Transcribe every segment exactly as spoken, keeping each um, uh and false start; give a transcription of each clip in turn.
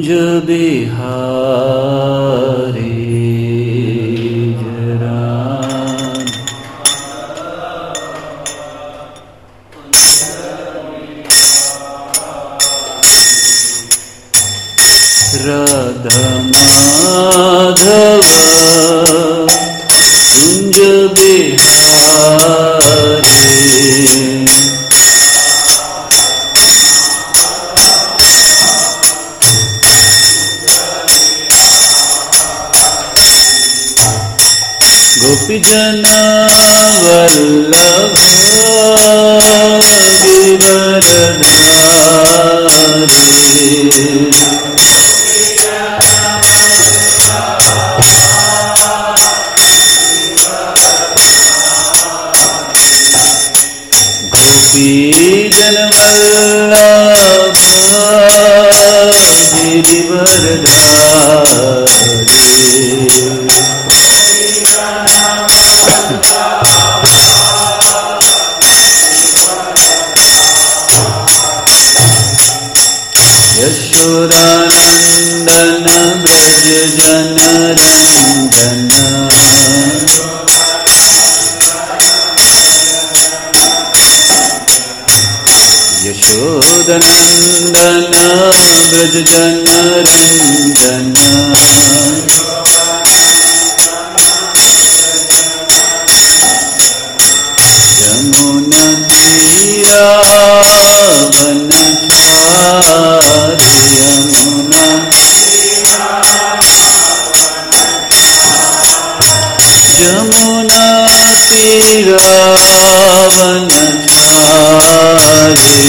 बिहारी जरान राधा माधव कुंज बिहारी गोपी जना वल्लभ गिरधारी गोपी जन वल्लभ गिरिवरधारी यशोदानंदन ब्रज जन रंजन यशोदानंदन ब्रज जन रंजन यमुना तीरा बनचारी यमुना यमुना तीरा बनचारी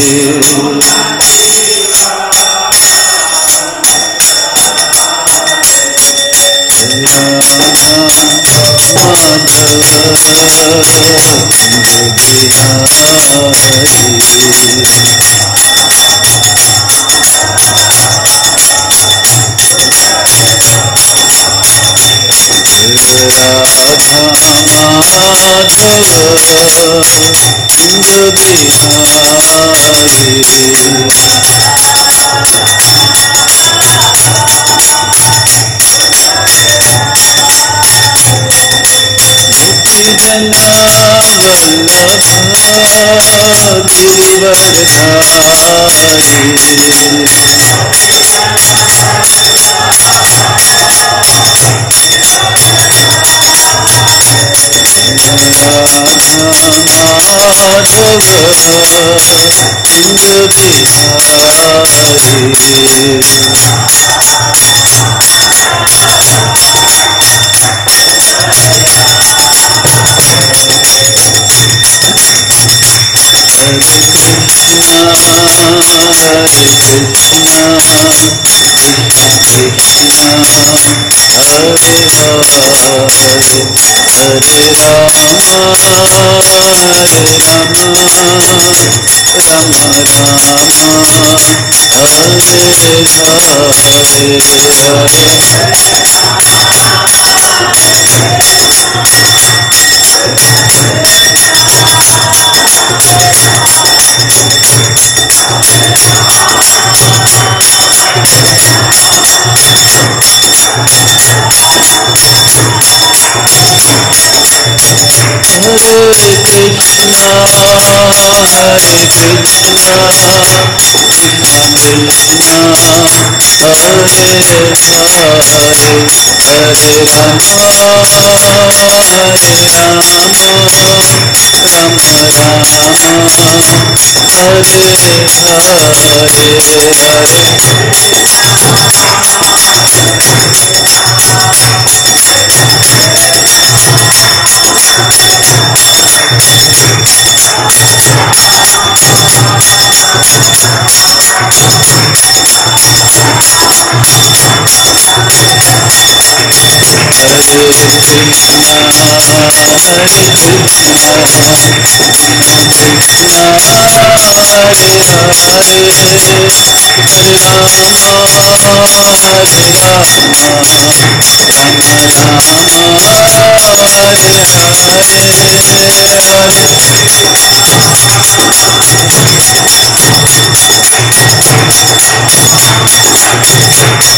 Hare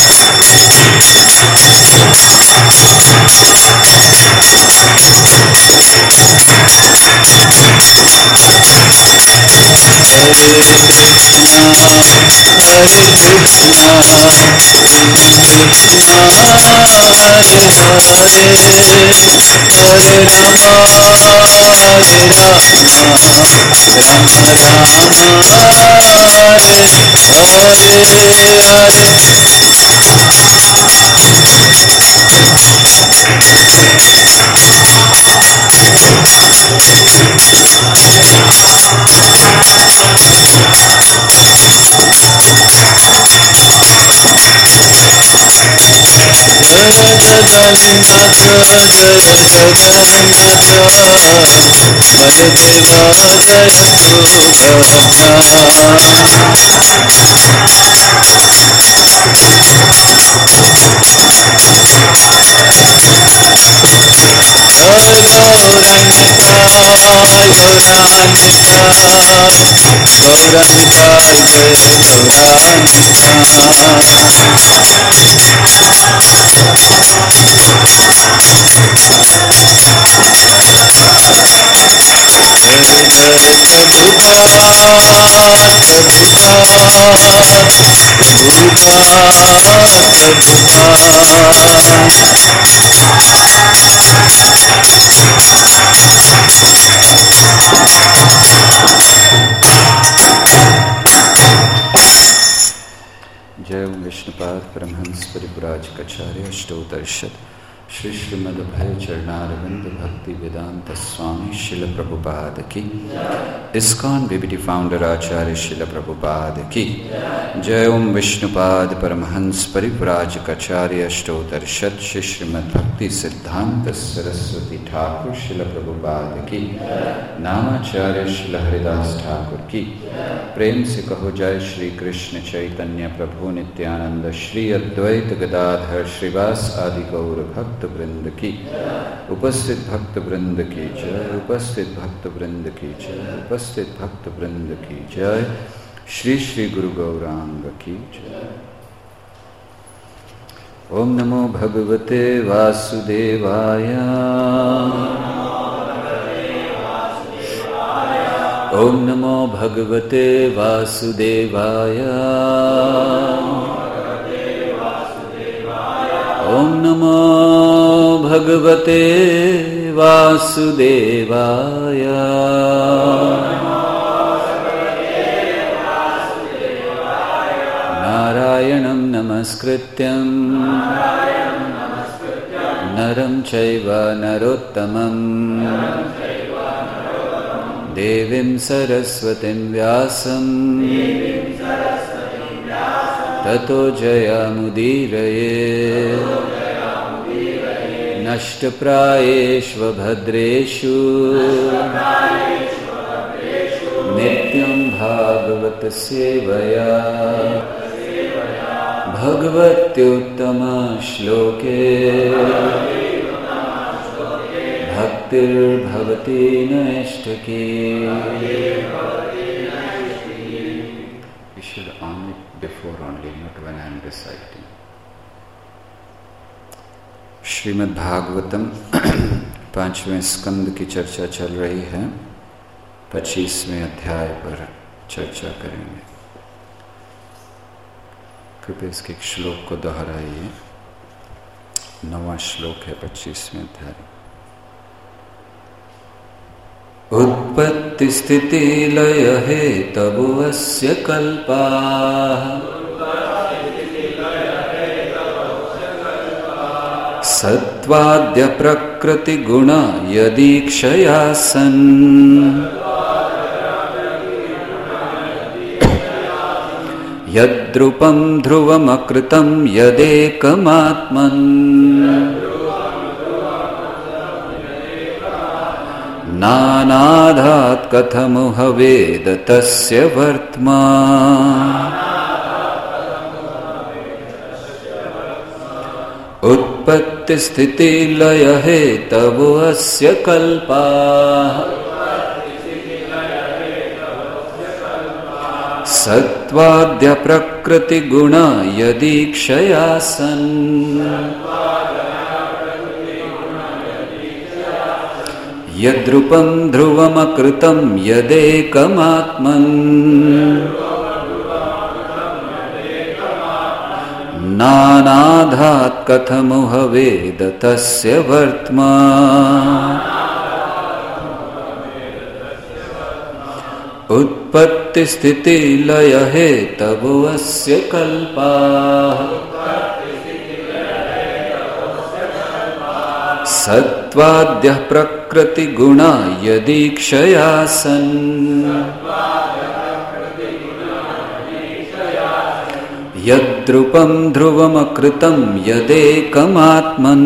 जय विष्णुपाद परमहंस परिव्राजकाचार्य अष्टोत्तरशत श्री श्रीमद्भय चरणारविंद भक्ति वेदांत स्वामी शिल प्रभुपाद की। इस्कॉन बीबीटी फाउंडर आचार्य शिल प्रभुपाद की जय। ओम विष्णुपाद परमहंस परिव्राजकाचार्य अष्टोत्तरशत श्री श्रीमद्भक्ति सिद्धांत सरस्वती ठाकुर शिल प्रभुपाद की। नामाचार्य शिल हरिदास ठाकुर की। प्रेम से कहो जय श्री कृष्ण चैतन्य प्रभु नित्यानंद श्री अद्वैत गदाधर श्रीवास आदि गौर भक्त वृंद की। उपस्थित भक्त वृंद की जय। उपस्थित भक्त वृंद की जय। उपस्थित भक्त वृंद की जय। श्री श्री गुरु गौरांग की जय। ओम नमो भगवते वासुदेवाय। ओम नमो भगवते वासुदेवाय। ओम नमो भगवते वासुदेवाय। नारायणं नमस्कृत्यं नरं चैव नरोत्तमं देवीं सरस्वतीं व्यासं ततो जयमुदीरये। नष्टप्रायेषु भद्रेषु नित्यं भागवत सेवया भगवत्युत्तमश्लोके भक्तिर्भवति नैष्ठिकी। You should on it before only, not when I am reciting. Shrimad Bhagavatam पांचवें स्कंद की चर्चा चल रही है। पच्चीसवें अध्याय पर चर्चा करेंगे। कृपया इसके एक श्लोक को दोहराइए। नवा श्लोक है पच्चीसवें अध्याय। उत्पत्ति स्थिति लय हेतवस्य कल्पाः सत्वाद्य प्रकृति गुण यदीक्षया सन् यद्रूपं ध्रुवमकृतं यदेकमात्मन् नानाधात् कथमुह वेद तस्य वर्त्मा उत्पत्ति स्थिति लय हेतवस्य कल्पाः सत्वाद्य प्रकृति गुण यदीक्षया सन् यद्रूपं ध्रुवमकृतं यदेकमात्मन् नानाधात् कथमुह वेद तस्य वर्त्मा उत्पत्ति स्थिति लय हेतवो अस्य कल्पाः सत्त्वाद्यः प्रकृति गुणा यदीक्षया सन् यद्रूपं ध्रुवमकृतं यदेकमात्मन्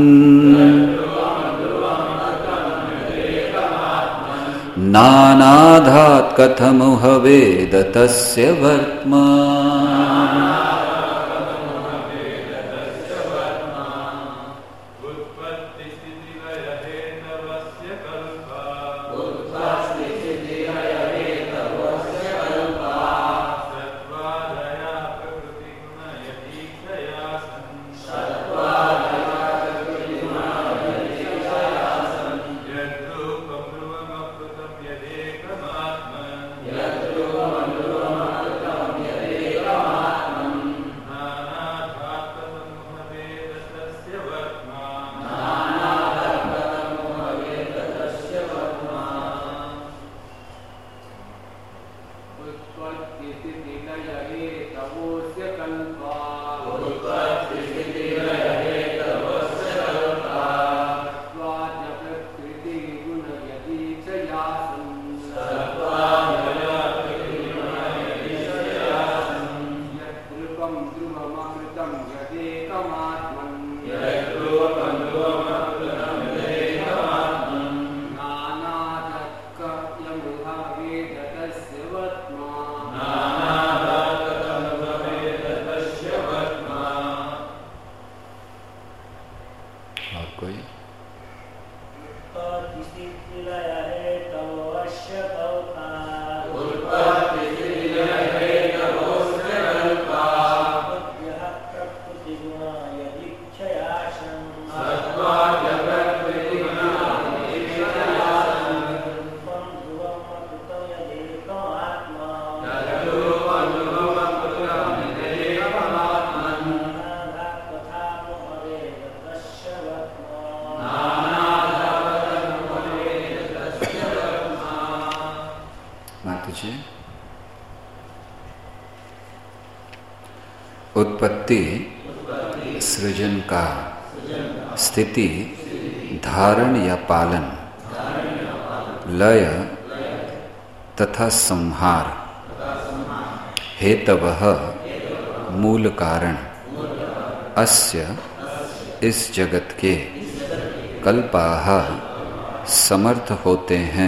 नानाधात् कथमुह वेद तस्य वर्त्मा उत्पत्ति सृजन का, स्थिति धारण या पालन, लय तथा संहार, हेतवः मूल कारण, अस्य इस जगत के, कल्पाः समर्थ होते हैं,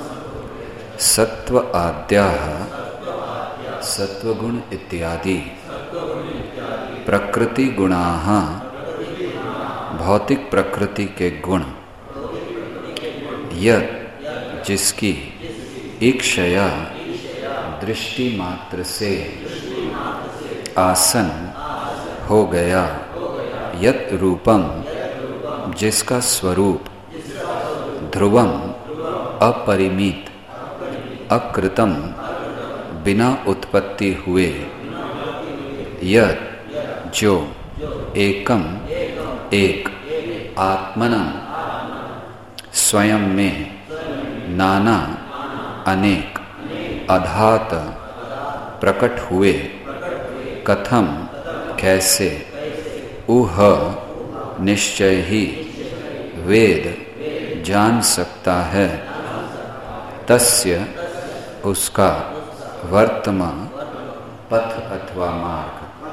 सत्व आद्याः सत्वगुण इत्यादि, प्रकृति गुणाः भौतिक प्रकृति के गुण, यत् जिसकी इक्षया दृष्टि मात्र से आसन हो गया, यत् रूपम जिसका स्वरूप, ध्रुवम अपरिमित, अकृतम बिना उत्पत्ति हुए, यत् जो एकम एक, आत्मनं स्वयं में, नाना अनेक, अधात प्रकट हुए, कथम कैसे, उह निश्चय ही, वेद जान सकता है, तस्य उसका, वर्तमान पथ अथवा मार्ग।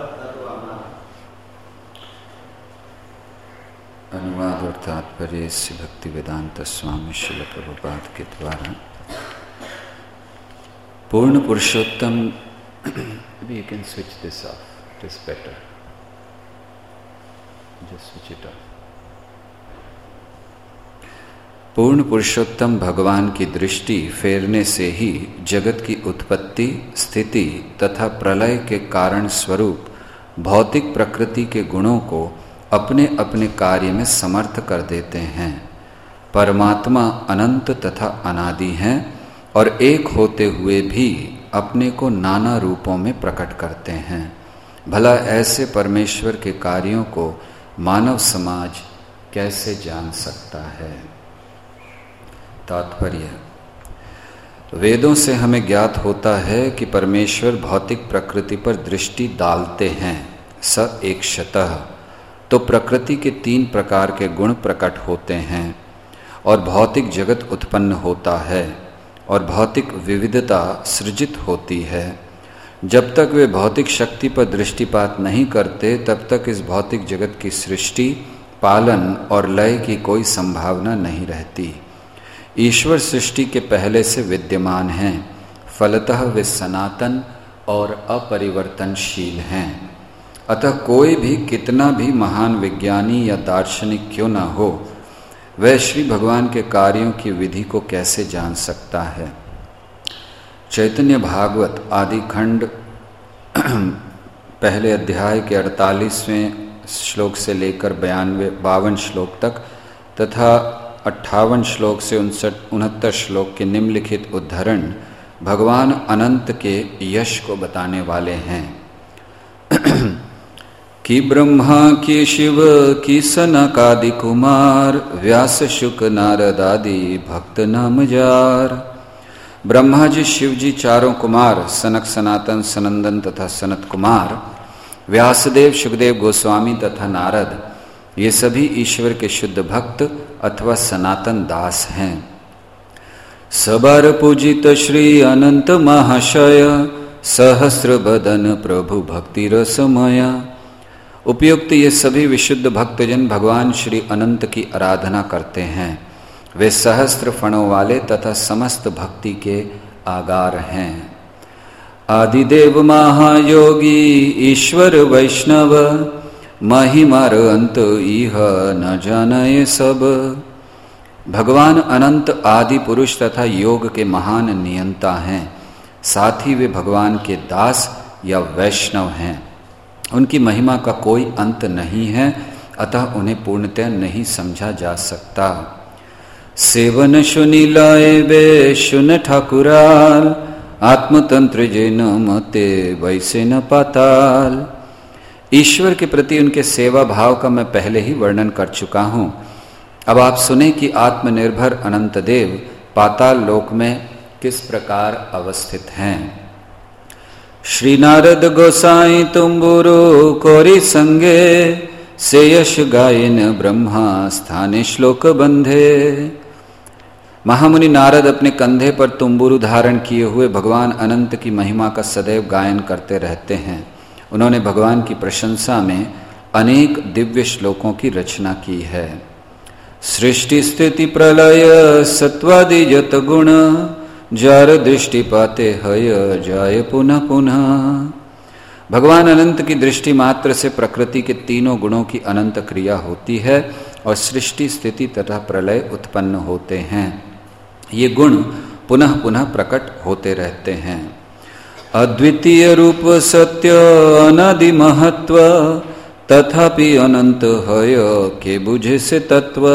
अनुवाद और तात्पर्य श्री भक्ति वेदांत स्वामी श्रील प्रभुपाद के द्वारा। पूर्ण पुरुषोत्तम, maybe you can switch this off, it is better, just switch it off। पूर्ण पुरुषोत्तम भगवान की दृष्टि फेरने से ही जगत की उत्पत्ति, स्थिति तथा प्रलय के कारण स्वरूप भौतिक प्रकृति के गुणों को अपने अपने कार्य में समर्थ कर देते हैं। परमात्मा अनंत तथा अनादि हैं और एक होते हुए भी अपने को नाना रूपों में प्रकट करते हैं। भला ऐसे परमेश्वर के कार्यों को मानव समाज कैसे जान सकता है? तात्पर्य: वेदों से हमें ज्ञात होता है कि परमेश्वर भौतिक प्रकृति पर दृष्टि डालते हैं स एकशतः, तो प्रकृति के तीन प्रकार के गुण प्रकट होते हैं और भौतिक जगत उत्पन्न होता है और भौतिक विविधता सृजित होती है। जब तक वे भौतिक शक्ति पर दृष्टिपात नहीं करते तब तक इस भौतिक जगत की सृष्टि, पालन और लय की कोई संभावना नहीं रहती। ईश्वर सृष्टि के पहले से विद्यमान हैं, फलतः वे सनातन और अपरिवर्तनशील हैं। अतः कोई भी कितना भी महान विज्ञानी या दार्शनिक क्यों न हो, वह श्री भगवान के कार्यों की विधि को कैसे जान सकता है? चैतन्य भागवत आदि खंड पहले अध्याय के अड़तालीसवें श्लोक से लेकर बयानवे बावन श्लोक तक तथा अट्ठावन श्लोक से उनसठ उनहत्तर श्लोक के निम्नलिखित उद्धरण भगवान अनंत के यश को बताने वाले हैं। कि ब्रह्मा की शिव की सनकादि कुमार, व्यास शुक नारद आदि भक्त नाम जार। ब्रह्मा जी, शिव जी चारों कुमार, सनक, सनातन, सनंदन तथा सनत कुमार, व्यासदेव, शुकदेव गोस्वामी तथा नारद, ये सभी ईश्वर के शुद्ध भक्त अथवा सनातन दास हैं। सबार पूजित श्री अनंत महाशय, सहस्र बदन प्रभु भक्ति रसमय। उपयुक्त ये सभी विशुद्ध भक्तजन भगवान श्री अनंत की आराधना करते हैं। वे सहस्त्र फणों वाले तथा समस्त भक्ति के आगार हैं। आदिदेव महायोगी ईश्वर वैष्णव, महिमार अंत इह न जाने सब। भगवान अनंत आदि पुरुष तथा योग के महान नियंता हैं, साथ ही वे भगवान के दास या वैष्णव हैं। उनकी महिमा का कोई अंत नहीं है, अतः उन्हें पूर्णतः नहीं समझा जा सकता। सेवन सुनी लाए बे सुन ठाकुराल, आत्मतंत्र जे न मते वैसे न पाताल। ईश्वर के प्रति उनके सेवा भाव का मैं पहले ही वर्णन कर चुका हूँ। अब आप सुने कि आत्मनिर्भर अनंत देव पाताल लोक में किस प्रकार अवस्थित हैं। श्री नारद गोसाई तुम्बुरु कोरी संगे, से यश गायन ब्रह्मा स्थाने श्लोक बंधे। महामुनि नारद अपने कंधे पर तुम्बुरु धारण किए हुए भगवान अनंत की महिमा का सदैव गायन करते रहते हैं। उन्होंने भगवान की प्रशंसा में अनेक दिव्य श्लोकों की रचना की है। सृष्टि स्थिति प्रलय सत्वादि जत गुण, जार दृष्टि पाते हय जाय पुनः पुनः। भगवान अनंत की दृष्टि मात्र से प्रकृति के तीनों गुणों की अनंत क्रिया होती है और सृष्टि, स्थिति तथा प्रलय उत्पन्न होते हैं। ये गुण पुनः पुनः प्रकट होते रहते हैं। अद्वितीय रूप सत्य अनादि महत्व, तथापि अनंत हय के बुझे से तत्व।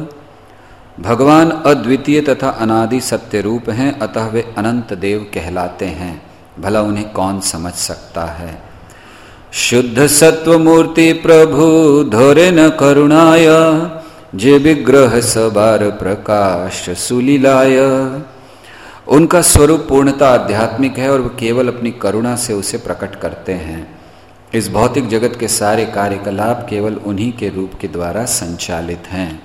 भगवान अद्वितीय तथा अनादि सत्य रूप हैं, अतः वे अनंत देव कहलाते हैं। भला उन्हें कौन समझ सकता है? शुद्ध सत्व मूर्ति प्रभु धोरे न करुणाय, जे विग्रह सबार प्रकाश सुलीलाय। उनका स्वरूप पूर्णता आध्यात्मिक है और वे केवल अपनी करुणा से उसे प्रकट करते हैं। इस भौतिक जगत के सारे कार्यकलाप केवल उन्हीं के रूप के द्वारा संचालित हैं।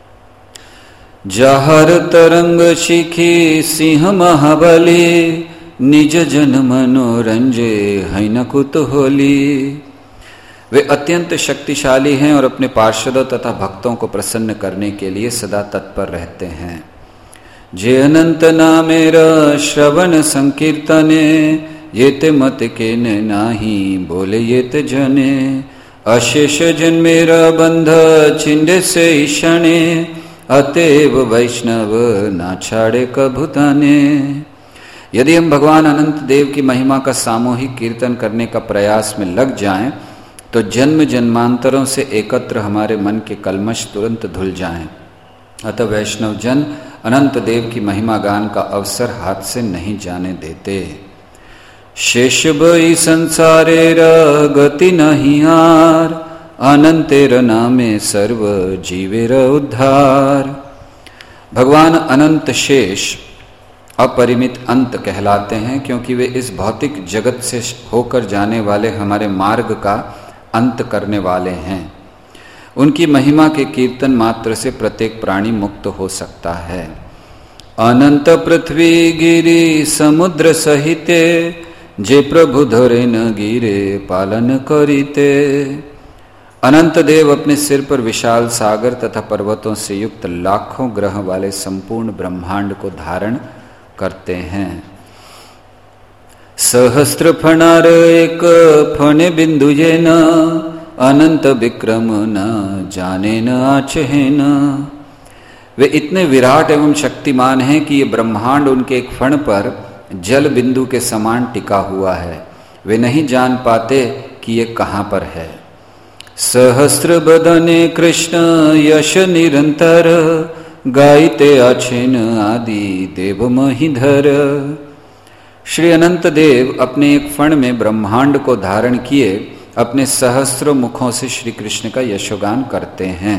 जहर तरंग शिखी सिंह महाबली, निज जन मनोरंजे है न कुतूहली। वे अत्यंत शक्तिशाली हैं और अपने पार्षदों तथा भक्तों को प्रसन्न करने के लिए सदा तत्पर रहते हैं। जे अनंत नामेर श्रवण संकीर्तने, येते मत के नाही बोले येते जने। अशेष जन मेरा बंध छिंडे से ईशणे, अतएव वैष्णव ना छाड़े कभुताने। यदि हम भगवान अनंत देव की महिमा का सामूहिक कीर्तन करने का प्रयास में लग जाएं, तो जन्म जन्मांतरों से एकत्र हमारे मन के कलमश तुरंत धुल जाएं। अतः वैष्णव जन अनंत देव की महिमा गान का अवसर हाथ से नहीं जाने देते। शेष बई संसारेर गति नहीं हार, अनंतेर नामे सर्व जीवेर उद्धार। भगवान अनंत शेष अपरिमित अंत कहलाते हैं, क्योंकि वे इस भौतिक जगत से होकर जाने वाले हमारे मार्ग का अंत करने वाले हैं। उनकी महिमा के कीर्तन मात्र से प्रत्येक प्राणी मुक्त हो सकता है। अनंत पृथ्वी गिरि समुद्र सहिते, जे प्रभु धरे न गिरे पालन करिते। अनंत देव अपने सिर पर विशाल सागर तथा पर्वतों से युक्त लाखों ग्रह वाले संपूर्ण ब्रह्मांड को धारण करते हैं। सहस्त्र फणार एक फण बिंदु ये न, अनंत विक्रम न जाने न आचहे न। वे इतने विराट एवं शक्तिमान हैं कि ये ब्रह्मांड उनके एक फण पर जल बिंदु के समान टिका हुआ है। वे नहीं जान पाते कि ये कहाँ पर है। सहस्त्र बदने कृष्ण यश निरंतर, गायते आछेन आदि देव महिधर। श्री अनंत देव अपने एक फण में ब्रह्मांड को धारण किए अपने सहस्त्र मुखों से श्री कृष्ण का यशोगान करते हैं।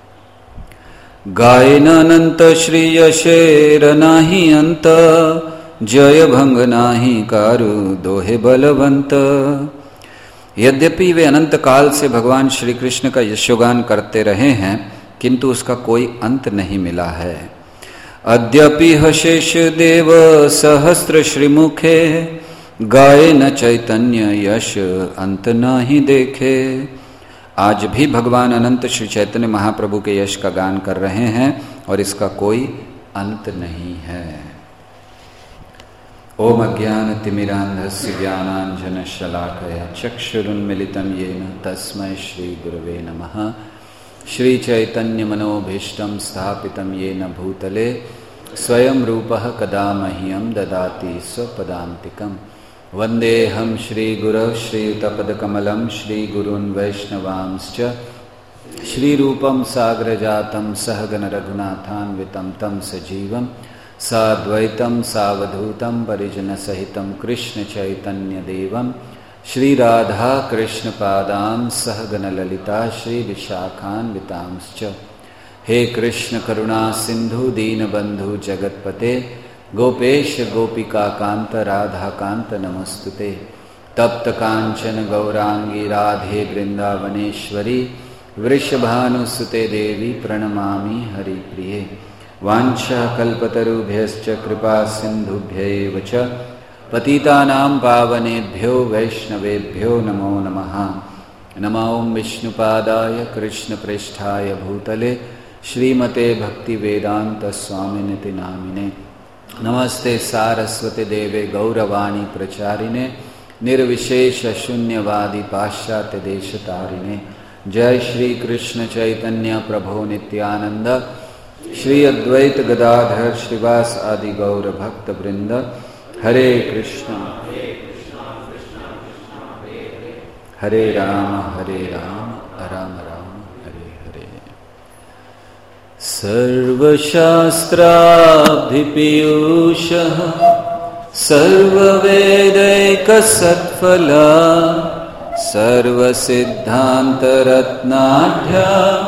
गायन अनंत श्री यशेर नाही अंत, जय भंग नाही कारु दोहे बलवंत। यद्यपि वे अनंत काल से भगवान श्री कृष्ण का यशोगान करते रहे हैं, किंतु उसका कोई अंत नहीं मिला है। अद्यपि हशेष देव सहस्त्र श्रीमुखे, गाये न चैतन्य यश अंत नाही देखे। आज भी भगवान अनंत श्री चैतन्य महाप्रभु के यश का गान कर रहे हैं और इसका कोई अंत नहीं है। ओम अज्ञान तिमिरांधस्य ज्ञानांजन शलाकया चक्षुरुन्मिलितं येन तस्मै श्री गुरवे नमः। श्री चैतन्य मनोभीष्टं स्थापितं येन भूतले, स्वयं रूपः कदा मह्यं ददाति स्वपदान्तिकम्। वन्देऽहं श्रीगुरौ श्रीयुतपदकमलं श्रीगुरून् वैष्णवांश्च। श्रीरूपं साग्रजातं सहगण रघुनाथान्वितं तं सजीवं साद्वैतं सावधूतं परिजनसहितं कृष्ण चैतन्यदेवं। श्रीराधा कृष्णपादां सहगण ललिता श्रीविशाखान्वितांश्च। हे कृष्ण करुणा सिंधु दीनबंधु जगतपते, गोपेश गोपिका कांत राधा कांत नमस्तुते। तप्त कांचन गौरांगी राधे वृंदावनेश्वरी, वृषभानुसुते देवी प्रणमामि हरिप्रिये। वाञ्छाकल्पतरुभ्यश्च कृपा सिन्धुभ्यैव च, पतितानां पावनेभ्यो वैष्णवेभ्यो नमो नमः। नमो विष्णुपादाय कृष्णप्रेष्ठाय भूतले, श्रीमते भक्तिवेदांत स्वामिनिति नामिने। नमस्ते सारस्वती देवे गौरवाणी प्रचारिणे, निर्विशेष शून्यवादी पाश्चात्य देशतारिणे। जय श्री कृष्ण चैतन्य प्रभो नित्यानंद, श्री अद्वैत गदाधर श्रीवास आदि गौर भक्त वृंद। हरे कृष्णा हरे राम हरे राम राम राम हरे हरे। सर्वशास्त्राभिपीयूषः सर्ववेदैकसत्फला, सर्वसिद्धान्तरत्नाढ्या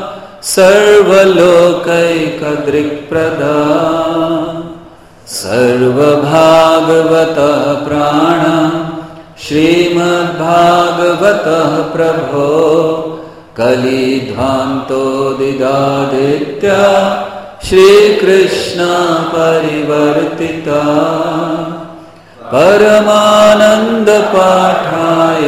सर्वलोकैकदृक्प्रदा। सर्वभागवतः प्राण श्रीमद्भागवतः प्रभो, कलिध्वान्तोदिदादित्य श्रीकृष्ण परिवर्तिता। परमानन्दपाठाय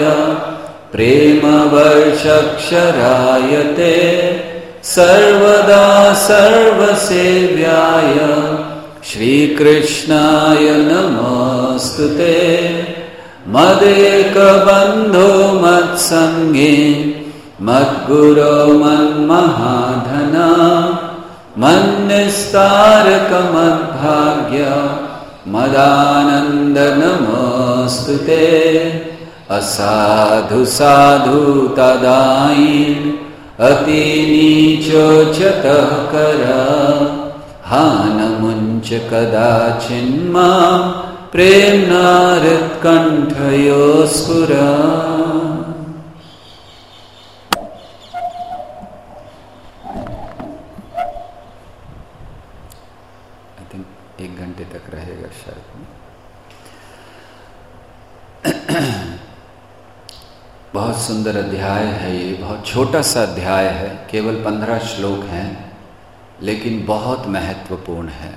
प्रेमवर्षक्षराय ते, सर्वदा सर्वसेव्याय श्रीकृष्णाय नमोस्तुते। मदेकबन्धो मत्सङ्गे मद्गुरो मन्महाधना, मन्निस्तारकमद्भाग्य मदानन्द नमोस्तुते। असाधु साधु तदायीन् अति नीचोच्चतः करा हानमुञ्च कदाचिन्मां प्रेम्णा हृत्कण्ठयो स्फुरा। आई थिंक एक घंटे तक रहेगा शायद। बहुत सुंदर अध्याय है ये, बहुत छोटा सा अध्याय है, केवल पंद्रह श्लोक हैं, लेकिन बहुत महत्वपूर्ण है।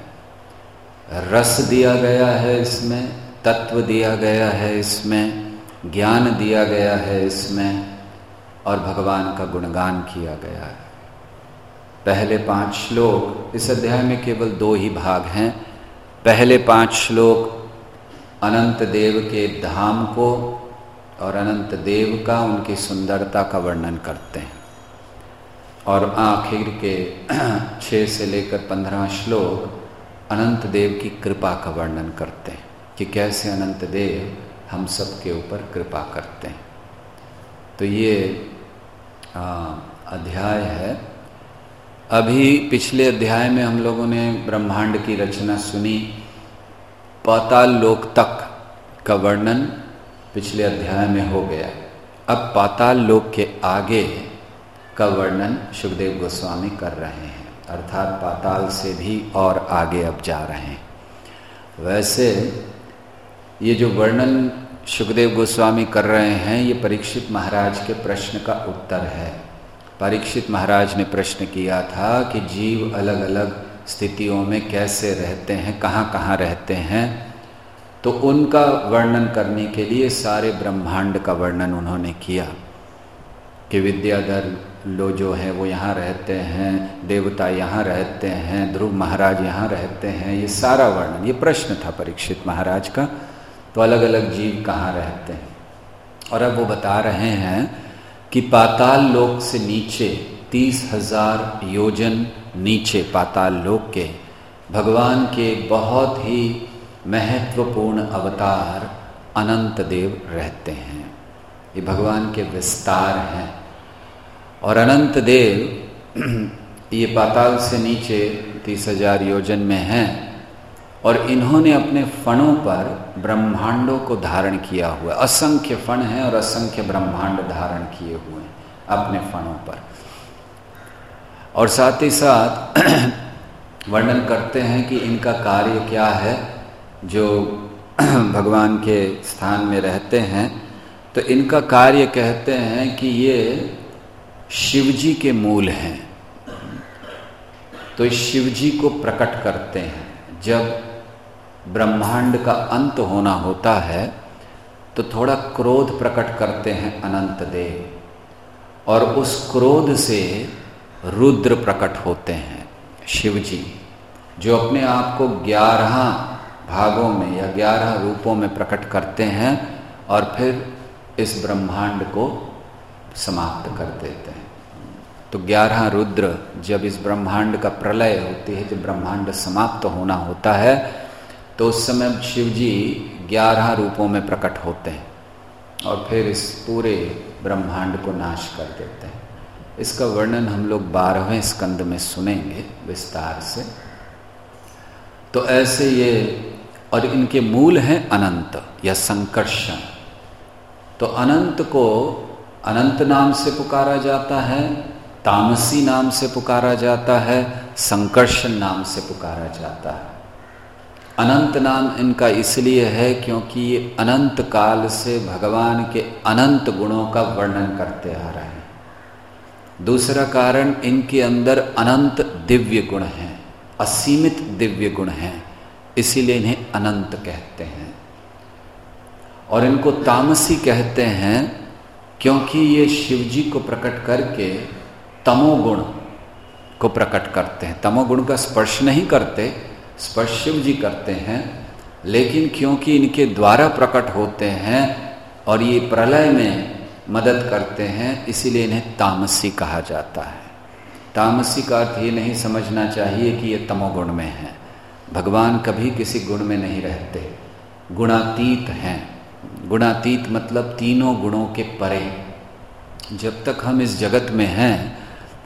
रस दिया गया है इसमें, तत्व दिया गया है इसमें, ज्ञान दिया गया है इसमें, और भगवान का गुणगान किया गया है। पहले पांच श्लोक, इस अध्याय में केवल दो ही भाग हैं। पहले पांच श्लोक अनंत देव के धाम को और अनंत देव का, उनकी सुंदरता का वर्णन करते हैं, और आखिर के छः से लेकर पंद्रह श्लोक अनंत देव की कृपा का वर्णन करते हैं कि कैसे अनंत देव हम सब के ऊपर कृपा करते हैं। तो ये आ, अध्याय है। अभी पिछले अध्याय में हम लोगों ने ब्रह्मांड की रचना सुनी, पाताल लोक तक का वर्णन पिछले अध्याय में हो गया। अब पाताल लोक के आगे का वर्णन शुकदेव गोस्वामी कर रहे हैं, अर्थात पाताल से भी और आगे अब जा रहे हैं। वैसे ये जो वर्णन शुकदेव गोस्वामी कर रहे हैं, ये परीक्षित महाराज के प्रश्न का उत्तर है। परीक्षित महाराज ने प्रश्न किया था कि जीव अलग अलग स्थितियों में कैसे रहते हैं, कहाँ कहाँ रहते हैं, तो उनका वर्णन करने के लिए सारे ब्रह्मांड का वर्णन उन्होंने किया कि विद्याधर लो जो है वो यहाँ रहते हैं, देवता यहाँ रहते हैं, ध्रुव महाराज यहाँ रहते हैं, ये सारा वर्णन, ये प्रश्न था परीक्षित महाराज का। तो अलग अलग जीव कहाँ रहते हैं, और अब वो बता रहे हैं कि पाताल लोक से नीचे तीस हजार योजन नीचे पाताल लोक के भगवान के बहुत ही महत्वपूर्ण अवतार अनंत देव रहते हैं। ये भगवान के विस्तार हैं, और अनंत देव ये पाताल से नीचे तीस हजार योजन में हैं, और इन्होंने अपने फणों पर ब्रह्मांडों को धारण किया हुआ, असंख्य फण हैं और असंख्य ब्रह्मांड धारण किए हुए हैं अपने फणों पर। और साथ ही साथ वर्णन करते हैं कि इनका कार्य क्या है। जो भगवान के स्थान में रहते हैं, तो इनका कार्य कहते हैं कि ये शिवजी के मूल हैं। तो इस शिवजी को प्रकट करते हैं। जब ब्रह्मांड का अंत होना होता है तो थोड़ा क्रोध प्रकट करते हैं अनंत देव, और उस क्रोध से रुद्र प्रकट होते हैं शिवजी, जो अपने आप को ग्यारह भागों में या ग्यारह रूपों में प्रकट करते हैं और फिर इस ब्रह्मांड को समाप्त कर देते हैं। तो ग्यारह रुद्र जब इस ब्रह्मांड का प्रलय होती है, जब ब्रह्मांड समाप्त होना होता है, तो उस समय शिवजी ग्यारह रूपों में प्रकट होते हैं और फिर इस पूरे ब्रह्मांड को नाश कर देते हैं। इसका वर्णन हम लोग बारहवें स्कंद में सुनेंगे विस्तार से। तो ऐसे ये, और इनके मूल हैं अनंत या संकर्षण। तो अनंत को अनंत नाम से पुकारा जाता है, तामसी नाम से पुकारा जाता है, संकर्षण नाम से पुकारा जाता है। अनंत नाम इनका इसलिए है क्योंकि ये अनंत काल से भगवान के अनंत गुणों का वर्णन करते आ रहे हैं। दूसरा कारण, इनके अंदर अनंत दिव्य गुण हैं, असीमित दिव्य गुण हैं, इसीलिए इन्हें अनंत कहते हैं। और इनको तामसी कहते हैं क्योंकि ये शिवजी को प्रकट करके तमोगुण को प्रकट करते हैं। तमोगुण का स्पर्श नहीं करते, स्पर्श शिव जी करते हैं, लेकिन क्योंकि इनके द्वारा प्रकट होते हैं और ये प्रलय में मदद करते हैं, इसीलिए इन्हें तामसी कहा जाता है। तामसी का अर्थ ये नहीं समझना चाहिए कि ये तमोगुण में है। भगवान कभी किसी गुण में नहीं रहते, गुणातीत हैं। गुणातीत मतलब तीनों गुणों के परे। जब तक हम इस जगत में हैं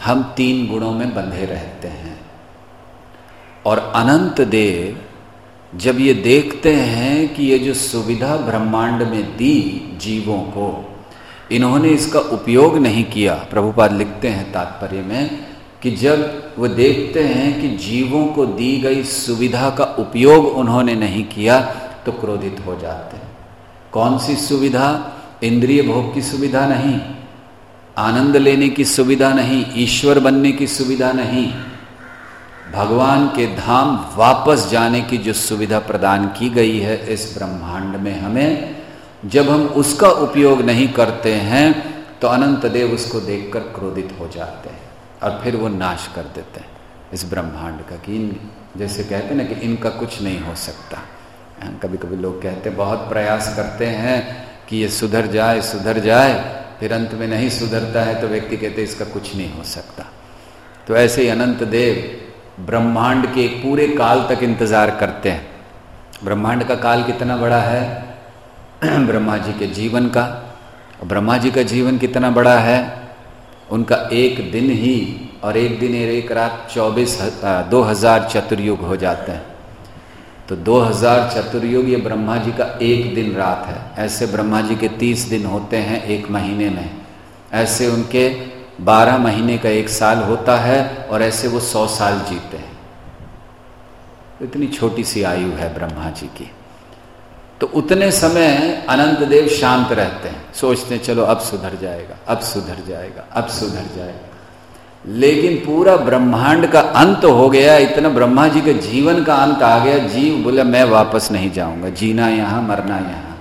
हम तीन गुणों में बंधे रहते हैं। और अनंत देव जब ये देखते हैं कि ये जो सुविधा ब्रह्मांड में दी जीवों को, इन्होंने इसका उपयोग नहीं किया। प्रभुपाद लिखते हैं तात्पर्य में कि जब वो देखते हैं कि जीवों को दी गई सुविधा का उपयोग उन्होंने नहीं किया तो क्रोधित हो जाते हैं। कौन सी सुविधा? इंद्रिय भोग की सुविधा नहीं, आनंद लेने की सुविधा नहीं, ईश्वर बनने की सुविधा नहीं, भगवान के धाम वापस जाने की जो सुविधा प्रदान की गई है इस ब्रह्मांड में हमें, जब हम उसका उपयोग नहीं करते हैं तो अनंत देव उसको देखकर क्रोधित हो जाते हैं और फिर वो नाश कर देते हैं इस ब्रह्मांड का। कि इन जैसे कहते हैं ना कि इनका कुछ नहीं हो सकता। कभी कभी लोग कहते हैं, बहुत प्रयास करते हैं कि ये सुधर जाए सुधर जाए, फिर अंत में नहीं सुधरता है तो व्यक्ति कहते हैं इसका कुछ नहीं हो सकता। तो ऐसे ही अनंत देव ब्रह्मांड के एक पूरे काल तक इंतजार करते हैं। ब्रह्मांड का काल कितना बड़ा है? ब्रह्मा जी के जीवन का। ब्रह्मा जी का जीवन कितना बड़ा है? उनका एक दिन ही और एक दिन एक रात चौबीस दो हजार चतुर्युग हो जाते हैं। तो दो हजार चतुर्युग ये ब्रह्मा जी का एक दिन रात है। ऐसे ब्रह्मा जी के तीस दिन होते हैं एक महीने में, ऐसे उनके बारह महीने का एक साल होता है और ऐसे वो सौ साल जीते हैं। इतनी छोटी सी आयु है ब्रह्मा जी की। तो उतने समय अनंत देव शांत रहते हैं, सोचते हैं चलो अब सुधर जाएगा, अब सुधर जाएगा, अब सुधर जाएगा। लेकिन पूरा ब्रह्मांड का अंत हो गया, इतना ब्रह्मा जी के जीवन का अंत आ गया। जीव बोले मैं वापस नहीं जाऊंगा, जीना यहां मरना यहां।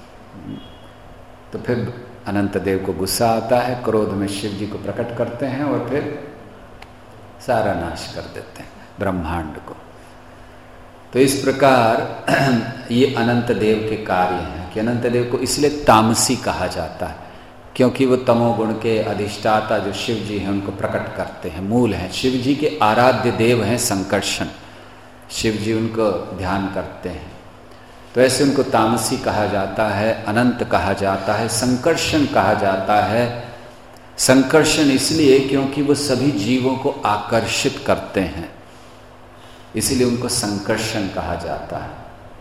तो फिर अनंत देव को गुस्सा आता है, क्रोध में शिव जी को प्रकट करते हैं और फिर सारा नाश कर देते हैं ब्रह्मांड को। तो इस प्रकार ये अनंत देव के कार्य हैं कि अनंत देव को इसलिए तामसी कहा जाता है क्योंकि वो तमोगुण के अधिष्ठाता जो शिव जी हैं उनको प्रकट करते हैं, मूल हैं। शिव जी के आराध्य देव हैं संकर्षण, शिव जी उनको ध्यान करते हैं। तो ऐसे उनको तामसी कहा जाता है, अनंत कहा जाता है, संकर्षण कहा जाता है। संकर्षण इसलिए क्योंकि वो सभी जीवों को आकर्षित करते हैं, इसलिए उनको संकर्षण कहा जाता है।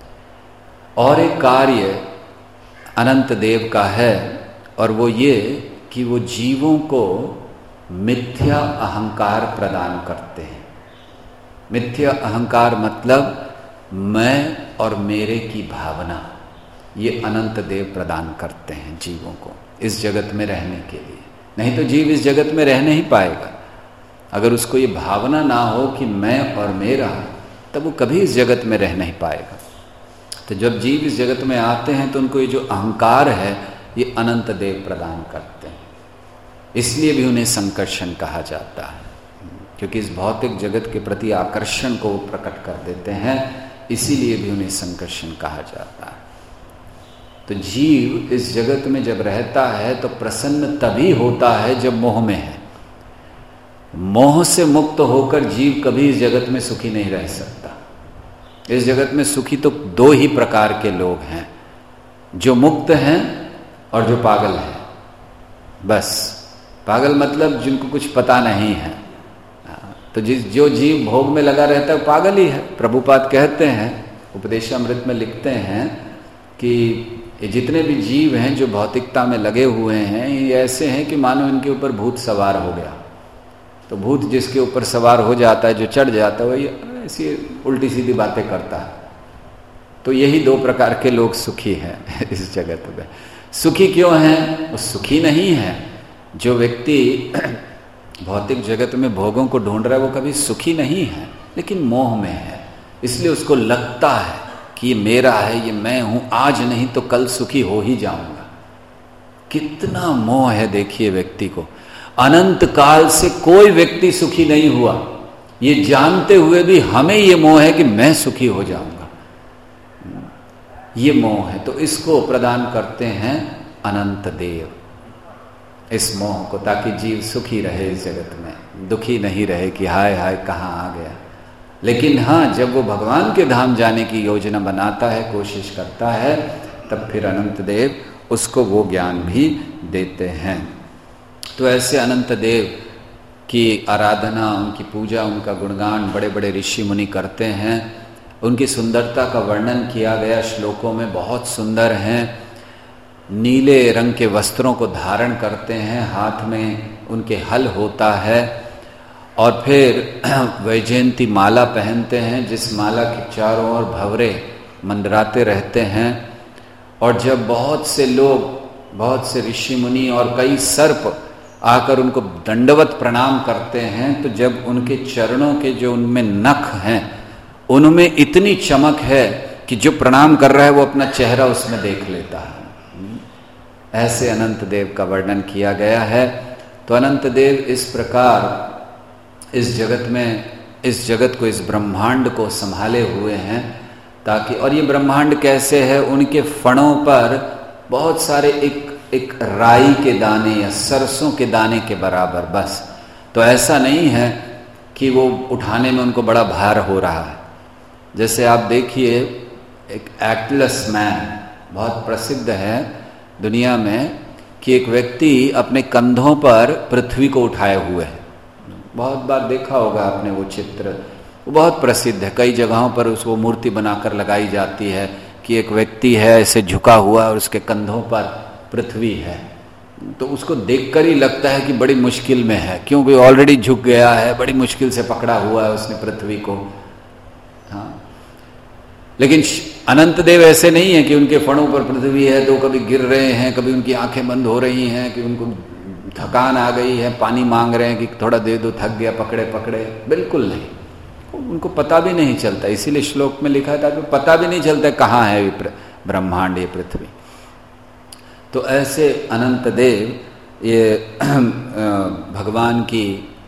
और एक कार्य अनंत देव का है और वो ये कि वो जीवों को मिथ्या अहंकार प्रदान करते हैं। मिथ्या अहंकार मतलब मैं और मेरे की भावना, ये अनंत देव प्रदान करते हैं जीवों को इस जगत में रहने के लिए। नहीं तो जीव इस जगत में रह नहीं पाएगा। अगर उसको ये भावना ना हो कि मैं और मेरा, तब वो कभी इस जगत में रह नहीं पाएगा। तो जब जीव इस जगत में आते हैं तो उनको ये जो अहंकार है ये अनंत देव प्रदान करते हैं। इसलिए भी उन्हें संकर्षण कहा जाता है, क्योंकि इस भौतिक जगत के प्रति आकर्षण को प्रकट कर देते हैं, इसीलिए भी उन्हें संकर्षण कहा जाता है। तो जीव इस जगत में जब रहता है तो प्रसन्न तभी होता है जब मोह में है। मोह से मुक्त होकर जीव कभी इस जगत में सुखी नहीं रह सकता। इस जगत में सुखी तो दो ही प्रकार के लोग हैं, जो मुक्त हैं और जो पागल हैं। बस पागल मतलब जिनको कुछ पता नहीं है। तो जिस जो जीव भोग में लगा रहता है पागल ही है। प्रभुपाद कहते हैं, उपदेशामृत में लिखते हैं कि ये जितने भी जीव हैं जो भौतिकता में लगे हुए हैं, ये ऐसे हैं कि मानो इनके ऊपर भूत सवार हो गया। तो भूत जिसके ऊपर सवार हो जाता है, जो चढ़ जाता है, वही ऐसी उल्टी सीधी बातें करता है। तो यही दो प्रकार के लोग सुखी हैं इस जगत में। सुखी क्यों हैं? वो सुखी नहीं है। जो व्यक्ति भौतिक जगत में भोगों को ढूंढ रहा है वो कभी सुखी नहीं है, लेकिन मोह में है। इसलिए उसको लगता है कि ये मेरा है, ये मैं हूं, आज नहीं तो कल सुखी हो ही जाऊंगा। कितना मोह है देखिए व्यक्ति को। अनंत काल से कोई व्यक्ति सुखी नहीं हुआ, ये जानते हुए भी हमें ये मोह है कि मैं सुखी हो जाऊंगा। ये मोह है, तो इसको प्रदान करते हैं अनंत देव, इस मोह को, ताकि जीव सुखी रहे इस जगत में, दुखी नहीं रहे कि हाय हाय कहाँ आ गया। लेकिन हाँ, जब वो भगवान के धाम जाने की योजना बनाता है, कोशिश करता है, तब फिर अनंत देव उसको वो ज्ञान भी देते हैं। तो ऐसे अनंत देव की आराधना, उनकी पूजा, उनका गुणगान बड़े बड़े ऋषि मुनि करते हैं। उनकी सुंदरता का वर्णन किया गया श्लोकों में, बहुत सुंदर हैं। नीले रंग के वस्त्रों को धारण करते हैं, हाथ में उनके हल होता है और फिर वैजयंती माला पहनते हैं, जिस माला के चारों ओर भंवरे मंडराते रहते हैं। और जब बहुत से लोग, बहुत से ऋषि मुनि और कई सर्प आकर उनको दंडवत प्रणाम करते हैं, तो जब उनके चरणों के जो उनमें नख हैं उनमें इतनी चमक है कि जो प्रणाम कर रहा है वो अपना चेहरा उसमें देख लेता है। ऐसे अनंत देव का वर्णन किया गया है। तो अनंत देव इस प्रकार इस जगत में, इस जगत को, इस ब्रह्मांड को संभाले हुए हैं ताकि, और ये ब्रह्मांड कैसे है, उनके फणों पर बहुत सारे एक एक राई के दाने या सरसों के दाने के बराबर, बस। तो ऐसा नहीं है कि वो उठाने में उनको बड़ा भार हो रहा है। जैसे आप देखिए, एक एटलस मैन बहुत प्रसिद्ध है दुनिया में, कि एक व्यक्ति अपने कंधों पर पृथ्वी को उठाए हुए है। बहुत बार देखा होगा आपने वो चित्र, वो बहुत प्रसिद्ध है। कई जगहों पर उसको मूर्ति बनाकर लगाई जाती है कि एक व्यक्ति है ऐसे झुका हुआ और उसके कंधों पर पृथ्वी है। तो उसको देखकर ही लगता है कि बड़ी मुश्किल में है, क्योंकि ऑलरेडी झुक गया है, बड़ी मुश्किल से पकड़ा हुआ है उसने पृथ्वी को। हाँ, लेकिन अनंत देव ऐसे नहीं है कि उनके फणों पर पृथ्वी है तो कभी गिर रहे हैं, कभी उनकी आंखें बंद हो रही हैं, कि उनको थकान आ गई है, पानी मांग रहे हैं कि थोड़ा दे दो, थक गया, पकड़े पकड़े। बिल्कुल नहीं, उनको पता भी नहीं चलता। इसीलिए श्लोक में लिखा था कि पता भी नहीं चलता कहाँ है ब्रह्मांड, ये पृथ्वी। तो ऐसे अनंत देव ये भगवान की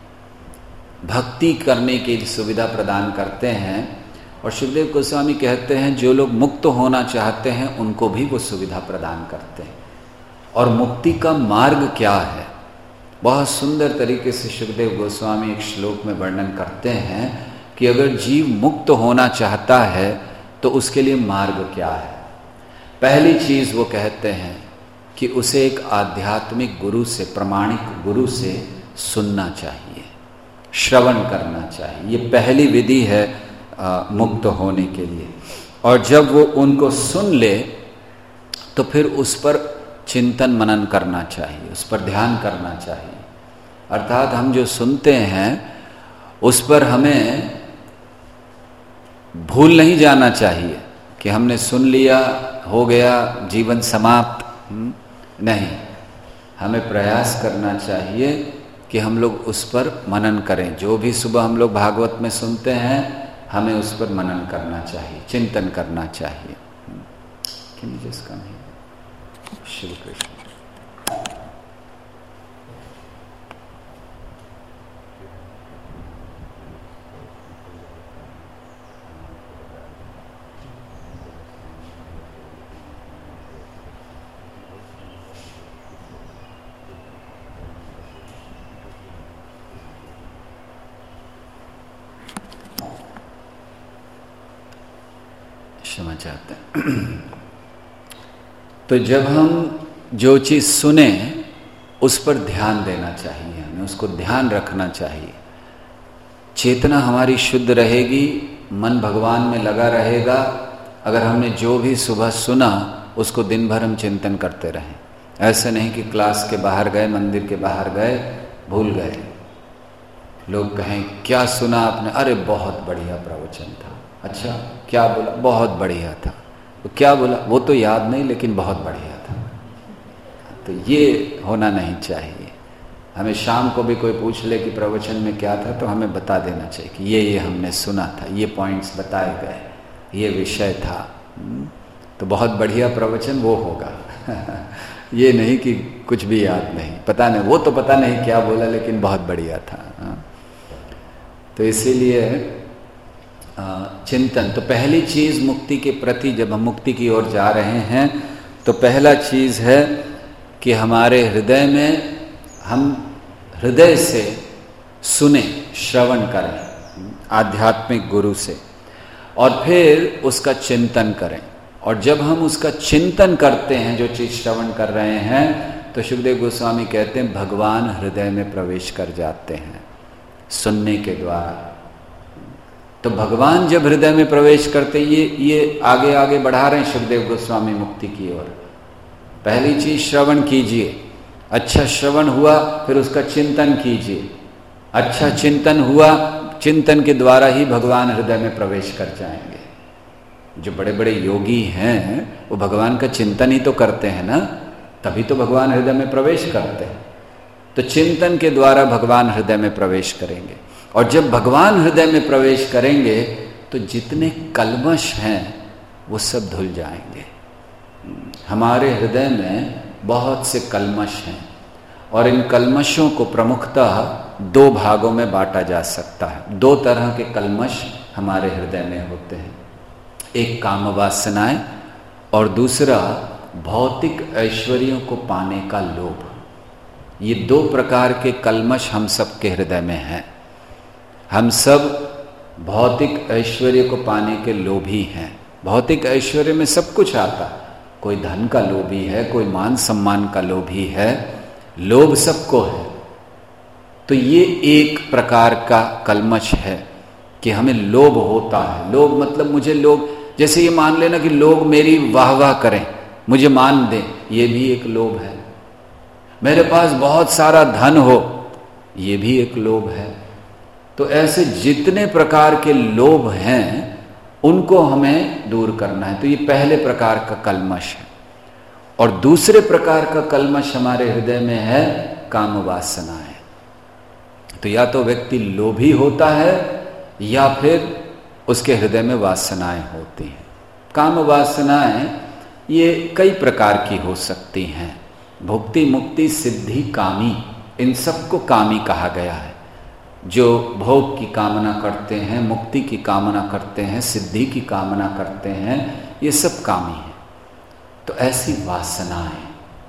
भक्ति करने की सुविधा प्रदान करते हैं। और सुखदेव गोस्वामी कहते हैं जो लोग मुक्त होना चाहते हैं उनको भी वो सुविधा प्रदान करते हैं। और मुक्ति का मार्ग क्या है, बहुत सुंदर तरीके से सुखदेव गोस्वामी एक श्लोक में वर्णन करते हैं कि अगर जीव मुक्त होना चाहता है तो उसके लिए मार्ग क्या है। पहली चीज वो कहते हैं कि उसे एक आध्यात्मिक गुरु से, प्रामाणिक गुरु से सुनना चाहिए, श्रवण करना चाहिए। ये पहली विधि है आ, मुक्त होने के लिए। और जब वो उनको सुन ले तो फिर उस पर चिंतन मनन करना चाहिए, उस पर ध्यान करना चाहिए। अर्थात हम जो सुनते हैं उस पर हमें भूल नहीं जाना चाहिए कि हमने सुन लिया, हो गया, जीवन समाप्त। नहीं, हमें प्रयास करना चाहिए कि हम लोग उस पर मनन करें। जो भी सुबह हम लोग भागवत में सुनते हैं हमें उस पर मनन करना चाहिए, चिंतन करना चाहिए। जिसका नहीं श्री कृष्ण। क्षमा चाहते हैं। तो जब हम जो चीज सुने उस पर ध्यान देना चाहिए, हमें उसको ध्यान रखना चाहिए। चेतना हमारी शुद्ध रहेगी, मन भगवान में लगा रहेगा अगर हमने जो भी सुबह सुना उसको दिन भर हम चिंतन करते रहें। ऐसे नहीं कि क्लास के बाहर गए, मंदिर के बाहर गए, भूल गए। लोग कहें क्या सुना आपने, अरे बहुत बढ़िया प्रवचन था। अच्छा क्या बोला, बहुत बढ़िया था। तो क्या बोला वो तो याद नहीं, लेकिन बहुत बढ़िया था। तो ये होना नहीं चाहिए। हमें शाम को भी कोई पूछ ले कि प्रवचन में क्या था तो हमें बता देना चाहिए कि ये ये हमने सुना था, ये पॉइंट्स बताए गए, ये विषय था। तो बहुत बढ़िया प्रवचन वो होगा। ये नहीं कि कुछ भी याद नहीं, पता नहीं, वो तो पता नहीं क्या बोला लेकिन बहुत बढ़िया था। तो इसीलिए चिंतन। तो पहली चीज मुक्ति के प्रति, जब हम मुक्ति की ओर जा रहे हैं तो पहला चीज है कि हमारे हृदय में हम हृदय से सुने, श्रवण करें आध्यात्मिक गुरु से, और फिर उसका चिंतन करें। और जब हम उसका चिंतन करते हैं, जो चीज श्रवण कर रहे हैं, तो सुखदेव गोस्वामी कहते हैं भगवान हृदय में प्रवेश कर जाते हैं। सुनने के द्वारा। तो भगवान जब हृदय में प्रवेश करते, ये ये आगे आगे बढ़ा रहे हैं सुखदेव गोस्वामी मुक्ति की ओर। पहली चीज श्रवण कीजिए, अच्छा श्रवण हुआ फिर उसका चिंतन कीजिए, अच्छा चिंतन हुआ, चिंतन के द्वारा ही भगवान हृदय में प्रवेश कर जाएंगे। जो बड़े बड़े योगी हैं वो भगवान का चिंतन ही तो करते हैं ना, तभी तो भगवान हृदय में प्रवेश करते हैं। तो चिंतन के द्वारा भगवान हृदय में प्रवेश करेंगे, और जब भगवान हृदय में प्रवेश करेंगे तो जितने कल्मश हैं वो सब धुल जाएंगे। हमारे हृदय में बहुत से कल्मश हैं, और इन कल्मशों को प्रमुखतः दो भागों में बांटा जा सकता है। दो तरह के कल्मश हमारे हृदय में होते हैं, एक काम वासनाएं और दूसरा भौतिक ऐश्वर्यों को पाने का लोभ। ये दो प्रकार के कल्मश हम सब के हृदय में हैं। हम सब भौतिक ऐश्वर्य को पाने के लोभी हैं। भौतिक ऐश्वर्य में सब कुछ आता, कोई धन का लोभी है, कोई मान सम्मान का लोभी है, लोभ सबको है। तो ये एक प्रकार का कल्मश है कि हमें लोभ होता है। लोभ मतलब मुझे लोग, जैसे ये मान लेना कि लोग मेरी वाह वाह करें, मुझे मान दें, ये भी एक लोभ है। मेरे पास बहुत सारा धन हो, ये भी एक लोभ है। तो ऐसे जितने प्रकार के लोभ हैं उनको हमें दूर करना है। तो ये पहले प्रकार का कल्मश है। और दूसरे प्रकार का कल्मश हमारे हृदय में है काम वासनाएं। तो या तो व्यक्ति लोभी होता है या फिर उसके हृदय में वासनाएं होती हैं। काम वासनाएं ये कई प्रकार की हो सकती हैं। भुक्ति, मुक्ति, सिद्धि, कामी, इन सबको कामी कहा गया है। जो भोग की कामना करते हैं, मुक्ति की कामना करते हैं, सिद्धि की कामना करते हैं, ये सब कामी हैं। तो ऐसी वासनाएं,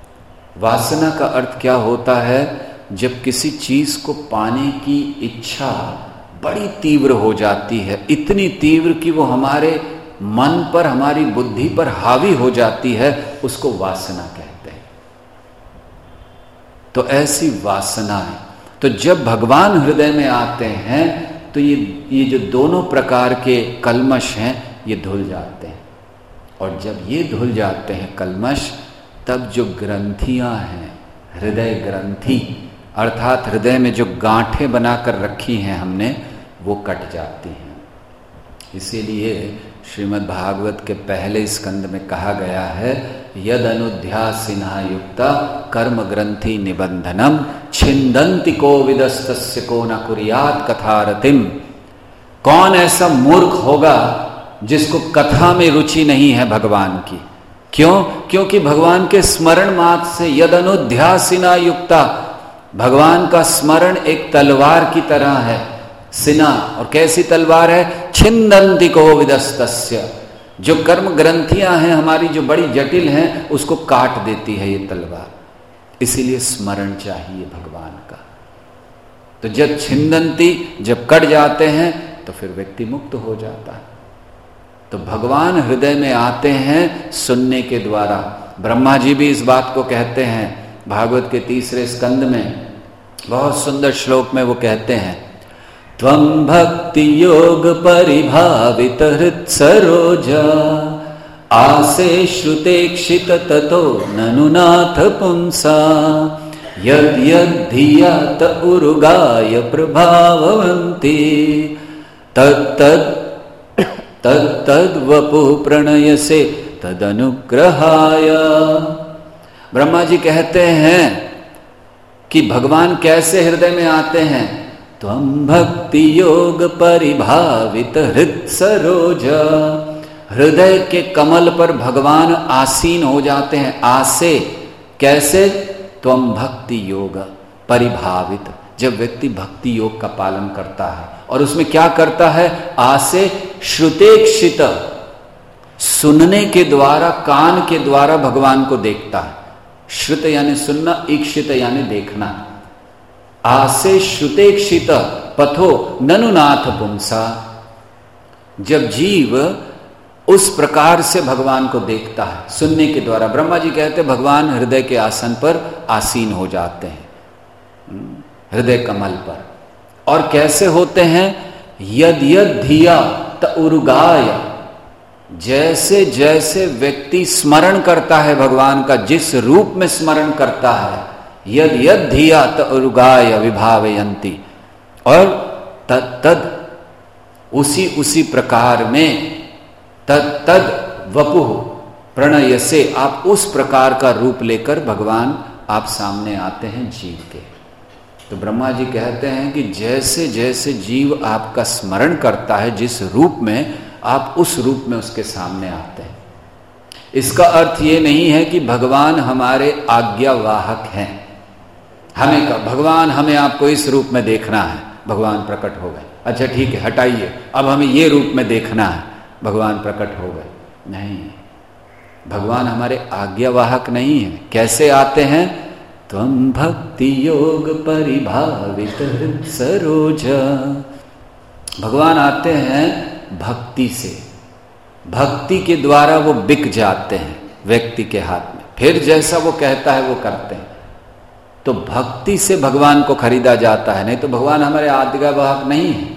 वासना का अर्थ क्या होता है? जब किसी चीज को पाने की इच्छा बड़ी तीव्र हो जाती है, इतनी तीव्र कि वो हमारे मन पर, हमारी बुद्धि पर हावी हो जाती है, उसको वासना कहते हैं। तो ऐसी वासनाएं, तो जब भगवान हृदय में आते हैं तो ये ये जो दोनों प्रकार के कल्मश हैं ये धुल जाते हैं। और जब ये धुल जाते हैं कल्मश, तब जो ग्रंथियां हैं, हृदय ग्रंथि अर्थात हृदय में जो गांठें बनाकर रखी हैं हमने, वो कट जाती हैं। इसीलिए श्रीमद् भागवत के पहले स्कंद में कहा गया है, यद अनुध्यासिना युक्ता कर्म ग्रंथि निबंधनम छिंदंति को विदस्तस्य को न कुर्यात कथारतिम। कौन ऐसा मूर्ख होगा जिसको कथा में रुचि नहीं है भगवान की? क्यों? क्योंकि भगवान के स्मरण मात्र से, यद अनुध्यासिना युक्ता, भगवान का स्मरण एक तलवार की तरह है। सिना, और कैसी तलवार है? छिंदंति को विदस्तस्य, जो कर्म ग्रंथियां हैं हमारी, जो बड़ी जटिल हैं, उसको काट देती है ये तलवार। इसीलिए स्मरण चाहिए भगवान का। तो जब छिंदंती, जब कट जाते हैं तो फिर व्यक्ति मुक्त हो जाता है। तो भगवान हृदय में आते हैं सुनने के द्वारा। ब्रह्मा जी भी इस बात को कहते हैं भागवत के तीसरे स्कंद में, बहुत सुंदर श्लोक में वो कहते हैं, त्वं भक्ति योग परिभावित हृत् सरोजा आसे श्रुतेक्षित ततो ननुनाथ पुंसा यद यद धियात उरुगाय प्रभाववन्ति तत्तद तत्तद वपु प्रणयसे तदनुग्रहाय। ब्रह्मा जी कहते हैं कि भगवान कैसे हृदय में आते हैं? त्वं भक्ति योग परिभावित हृत् सरोजा, हृदय के कमल पर भगवान आसीन हो जाते हैं। आसे, कैसे? त्वं भक्ति योग परिभावित, जब व्यक्ति भक्ति योग का पालन करता है, और उसमें क्या करता है? आसे श्रुतेक्षित, सुनने के द्वारा, कान के द्वारा भगवान को देखता है। श्रुत यानी सुनना, इक्षित यानी देखना। आसे श्रुतेक्षित पथो ननुनाथ पुंसा, जब जीव उस प्रकार से भगवान को देखता है सुनने के द्वारा, ब्रह्मा जी कहते हैं भगवान हृदय के आसन पर आसीन हो जाते हैं, हृदय कमल पर। और कैसे होते हैं? यद यद धिया त उर्गाय, जैसे जैसे व्यक्ति स्मरण करता है भगवान का, जिस रूप में स्मरण करता है, यद यद धिया त उर्गाय विभावयन्ति, और तद तद उसी उसी प्रकार में, तद तद वपुः प्रणय से आप उस प्रकार का रूप लेकर भगवान आप सामने आते हैं जीव के। तो ब्रह्मा जी कहते हैं कि जैसे जैसे जीव आपका स्मरण करता है, जिस रूप में, आप उस रूप में उसके सामने आते हैं। इसका अर्थ ये नहीं है कि भगवान हमारे आज्ञावाहक हैं। हमें का भगवान हमें आपको इस रूप में देखना है, भगवान प्रकट हो गए, अच्छा ठीक है हटाइए, अब हमें ये रूप में देखना है, भगवान प्रकट हो गए। नहीं, भगवान हमारे आज्ञावाहक नहीं है। कैसे आते हैं? त्वं भक्ति योग परिभावित सरोज, भगवान आते हैं भक्ति से, भक्ति के द्वारा वो बिक जाते हैं व्यक्ति के हाथ में, फिर जैसा वो कहता है वो करते हैं। तो भक्ति से भगवान को खरीदा जाता है, नहीं तो भगवान हमारे आज्ञावाहक नहीं है।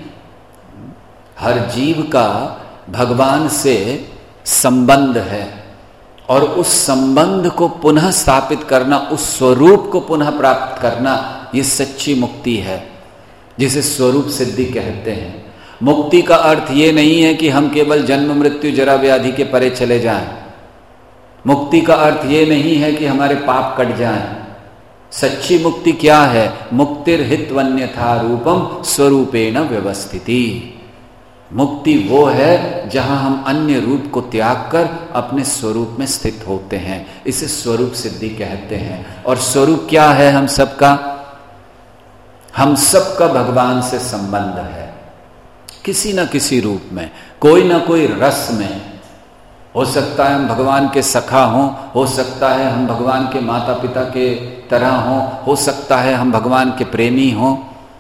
हर जीव का भगवान से संबंध है, और उस संबंध को पुनः स्थापित करना, उस स्वरूप को पुनः प्राप्त करना, ये सच्ची मुक्ति है, जिसे स्वरूप सिद्धि कहते हैं। मुक्ति का अर्थ ये नहीं है कि हम केवल जन्म मृत्यु जरा व्याधि के परे चले जाएं। मुक्ति का अर्थ ये नहीं है कि हमारे पाप कट जाएं। सच्ची मुक्ति क्या है? मुक्तिर्हित्वन्यथा रूपम स्वरूपेण व्यवस्थिति। मुक्ति वो है जहां हम अन्य रूप को त्याग कर अपने स्वरूप में स्थित होते हैं। इसे स्वरूप सिद्धि कहते हैं। और स्वरूप क्या है हम सबका? हम सबका भगवान से संबंध है, किसी न किसी रूप में, कोई ना कोई रस में। हो सकता है हम भगवान के सखा हों, हो सकता है हम भगवान के माता पिता के तरह हों, हो सकता है हम भगवान के प्रेमी हों।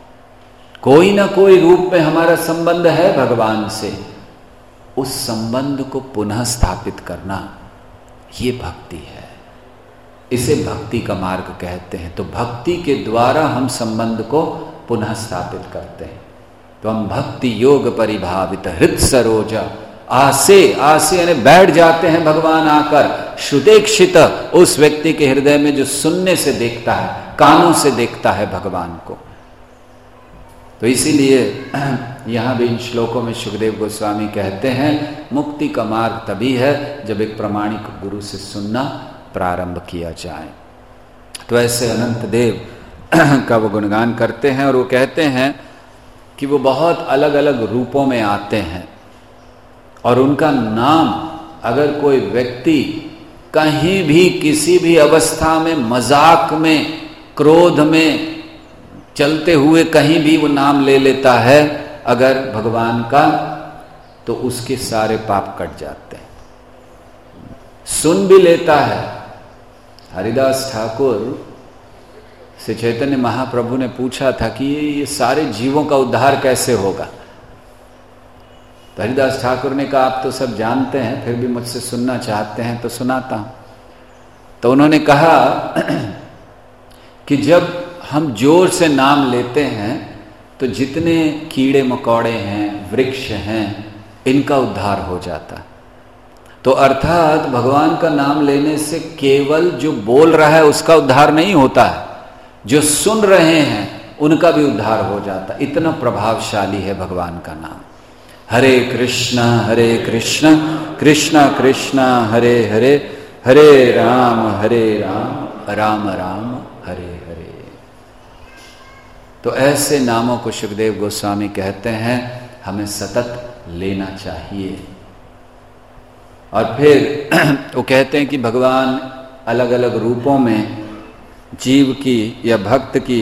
कोई ना कोई रूप में हमारा संबंध है भगवान से। उस संबंध को पुनः स्थापित करना, ये भक्ति है। इसे भक्ति का मार्ग कहते हैं। तो भक्ति के द्वारा हम संबंध को पुनः स्थापित करते हैं। तो हम भक्ति योग परिभावित हृत सरोज, आसे आसे यानी बैठ जाते हैं भगवान आकर। श्रुतेक्षित, उस व्यक्ति के हृदय में जो सुनने से देखता है, कानों से देखता है भगवान को। तो इसीलिए यहां भी इन श्लोकों में सुखदेव गोस्वामी कहते हैं मुक्ति का मार्ग तभी है जब एक प्रामाणिक गुरु से सुनना प्रारंभ किया जाए। तो ऐसे अनंत देव का वो गुणगान करते हैं और वो कहते हैं कि वो बहुत अलग अलग रूपों में आते हैं, और उनका नाम अगर कोई व्यक्ति कहीं भी किसी भी अवस्था में, मजाक में, क्रोध में चलते हुए कहीं भी वो नाम ले लेता है अगर भगवान का, तो उसके सारे पाप कट जाते हैं। सुन भी लेता है। हरिदास ठाकुर से चैतन्य महाप्रभु ने पूछा था कि ये, ये सारे जीवों का उद्धार कैसे होगा। तो हरिदास ठाकुर ने कहा आप तो सब जानते हैं, फिर भी मुझसे सुनना चाहते हैं तो सुनाता हूं। तो उन्होंने कहा कि जब हम जोर से नाम लेते हैं तो जितने कीड़े मकोड़े हैं, वृक्ष हैं, इनका उद्धार हो जाता है। तो अर्थात भगवान का नाम लेने से केवल जो बोल रहा है उसका उद्धार नहीं होता है, जो सुन रहे हैं उनका भी उद्धार हो जाता है। इतना प्रभावशाली है भगवान का नाम। हरे कृष्णा हरे कृष्णा कृष्णा कृष्णा हरे हरे, हरे राम हरे राम राम राम हरे हरे। तो ऐसे नामों को सुखदेव गोस्वामी कहते हैं हमें सतत लेना चाहिए। और फिर वो कहते हैं कि भगवान अलग अलग रूपों में जीव की या भक्त की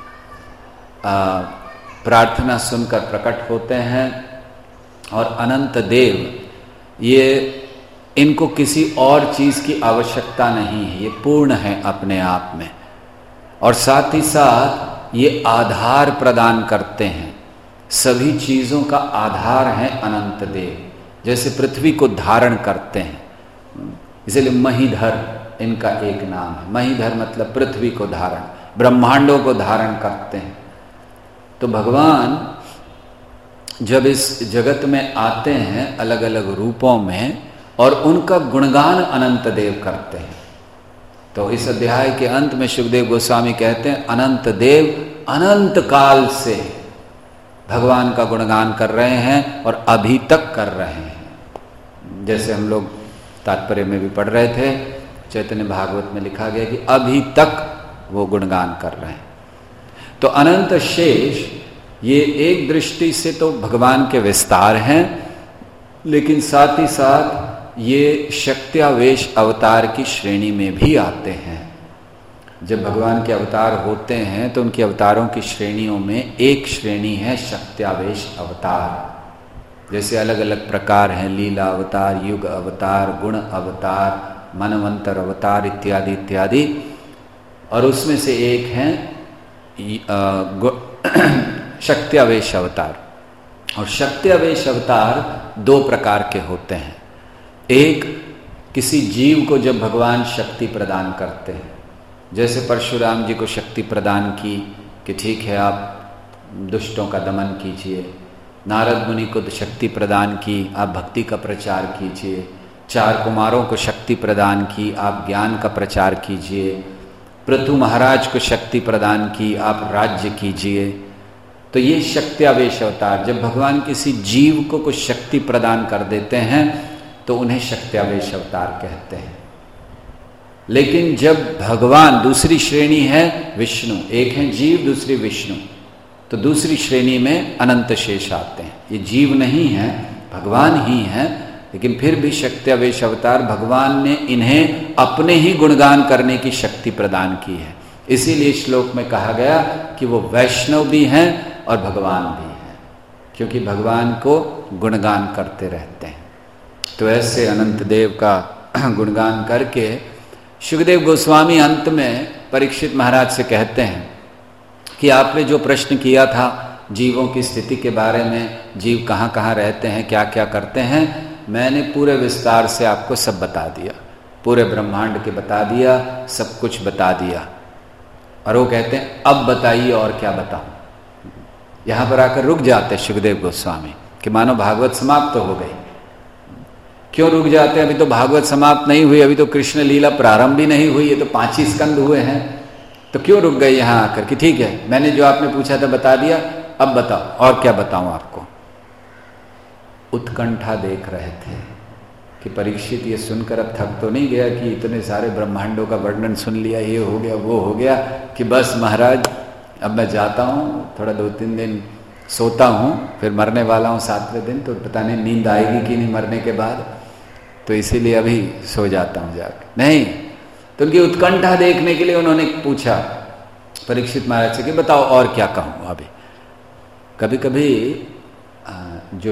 प्रार्थना सुनकर प्रकट होते हैं। और अनंत देव, ये इनको किसी और चीज की आवश्यकता नहीं है, ये पूर्ण है अपने आप में। और साथ ही साथ ये आधार प्रदान करते हैं, सभी चीजों का आधार है अनंत देव। जैसे पृथ्वी को धारण करते हैं, इसलिए महीधर इनका एक नाम है। महीधर मतलब पृथ्वी को धारण, ब्रह्मांडों को धारण करते हैं। तो भगवान जब इस जगत में आते हैं अलग अलग रूपों में और उनका गुणगान अनंत देव करते हैं। तो इस अध्याय के अंत में सुखदेव गोस्वामी कहते हैं अनंत देव अनंत काल से भगवान का गुणगान कर रहे हैं और अभी तक कर रहे हैं। जैसे हम लोग तात्पर्य में भी पढ़ रहे थे, चैतन्य भागवत में लिखा गया कि अभी तक वो गुणगान कर रहे हैं। तो अनंत शेष ये एक दृष्टि से तो भगवान के विस्तार हैं, लेकिन साथ ही साथ ये शक्त्यावेश अवतार की श्रेणी में भी आते हैं। जब भगवान के अवतार होते हैं तो उनके अवतारों की श्रेणियों में एक श्रेणी है शक्त्यावेश अवतार। जैसे अलग अलग प्रकार हैं, लीला अवतार, युग अवतार, गुण अवतार, मनवंतर अवतार इत्यादि इत्यादि। और उसमें से एक है शक्त्यावेश अवतार। और शक्त्यावेश अवतार दो प्रकार के होते हैं। एक, किसी जीव को जब भगवान शक्ति प्रदान करते हैं, जैसे परशुराम जी को शक्ति प्रदान की कि ठीक है आप दुष्टों का दमन कीजिए, नारद मुनि को तो शक्ति प्रदान की आप भक्ति का प्रचार कीजिए, चार कुमारों को शक्ति प्रदान की आप ज्ञान का प्रचार कीजिए, पृथु महाराज को शक्ति प्रदान की आप राज्य कीजिए। तो ये शक्त्यावेश अवतार, जब भगवान किसी जीव को कुछ शक्ति प्रदान कर देते हैं तो उन्हें शक्त्यावेश अवतार कहते हैं। लेकिन जब भगवान, दूसरी श्रेणी है विष्णु, एक है जीव दूसरी विष्णु, तो दूसरी श्रेणी में अनंत शेष आते हैं। ये जीव नहीं है, भगवान ही हैं, लेकिन फिर भी शक्त्यावेश अवतार भगवान ने इन्हें अपने ही गुणगान करने की शक्ति प्रदान की है। इसीलिए श्लोक में कहा गया कि वो वैष्णव भी हैं और भगवान भी हैं, क्योंकि भगवान को गुणगान करते रहते हैं। तो ऐसे अनंत देव का गुणगान करके सुखदेव गोस्वामी अंत में परीक्षित महाराज से कहते हैं कि आपने जो प्रश्न किया था जीवों की स्थिति के बारे में, जीव कहाँ कहाँ रहते हैं, क्या क्या करते हैं, मैंने पूरे विस्तार से आपको सब बता दिया, पूरे ब्रह्मांड के बता दिया, सब कुछ बता दिया। और वो कहते हैं अब बताइए और क्या बताऊं। यहां पर आकर रुक जाते सुखदेव गोस्वामी कि मानो भागवत समाप्त तो हो गई। क्यों रुक जाते हैं? अभी तो भागवत समाप्त नहीं हुई, अभी तो कृष्ण लीला प्रारंभ भी नहीं हुई, ये तो पांच ही स्कंद हुए हैं। तो क्यों रुक गए यहां आकर कि ठीक है मैंने जो आपने पूछा था बता दिया, अब बताओ और क्या बताऊं आपको। उत्कंठा देख रहे थे कि परीक्षित ये सुनकर अब थक तो नहीं गया कि इतने सारे ब्रह्मांडों का वर्णन सुन लिया, ये हो गया वो हो गया, कि बस महाराज अब मैं जाता हूँ, थोड़ा दो तीन दिन सोता हूँ, फिर मरने वाला हूँ सातवें दिन, तो पता नहीं नींद आएगी कि नहीं मरने के बाद, तो इसीलिए अभी सो जाता हूँ जाकर। नहीं, तो उनकी उत्कंठा देखने के लिए उन्होंने पूछा परीक्षित महाराज से कि बताओ और क्या कहूँ। अभी कभी कभी जो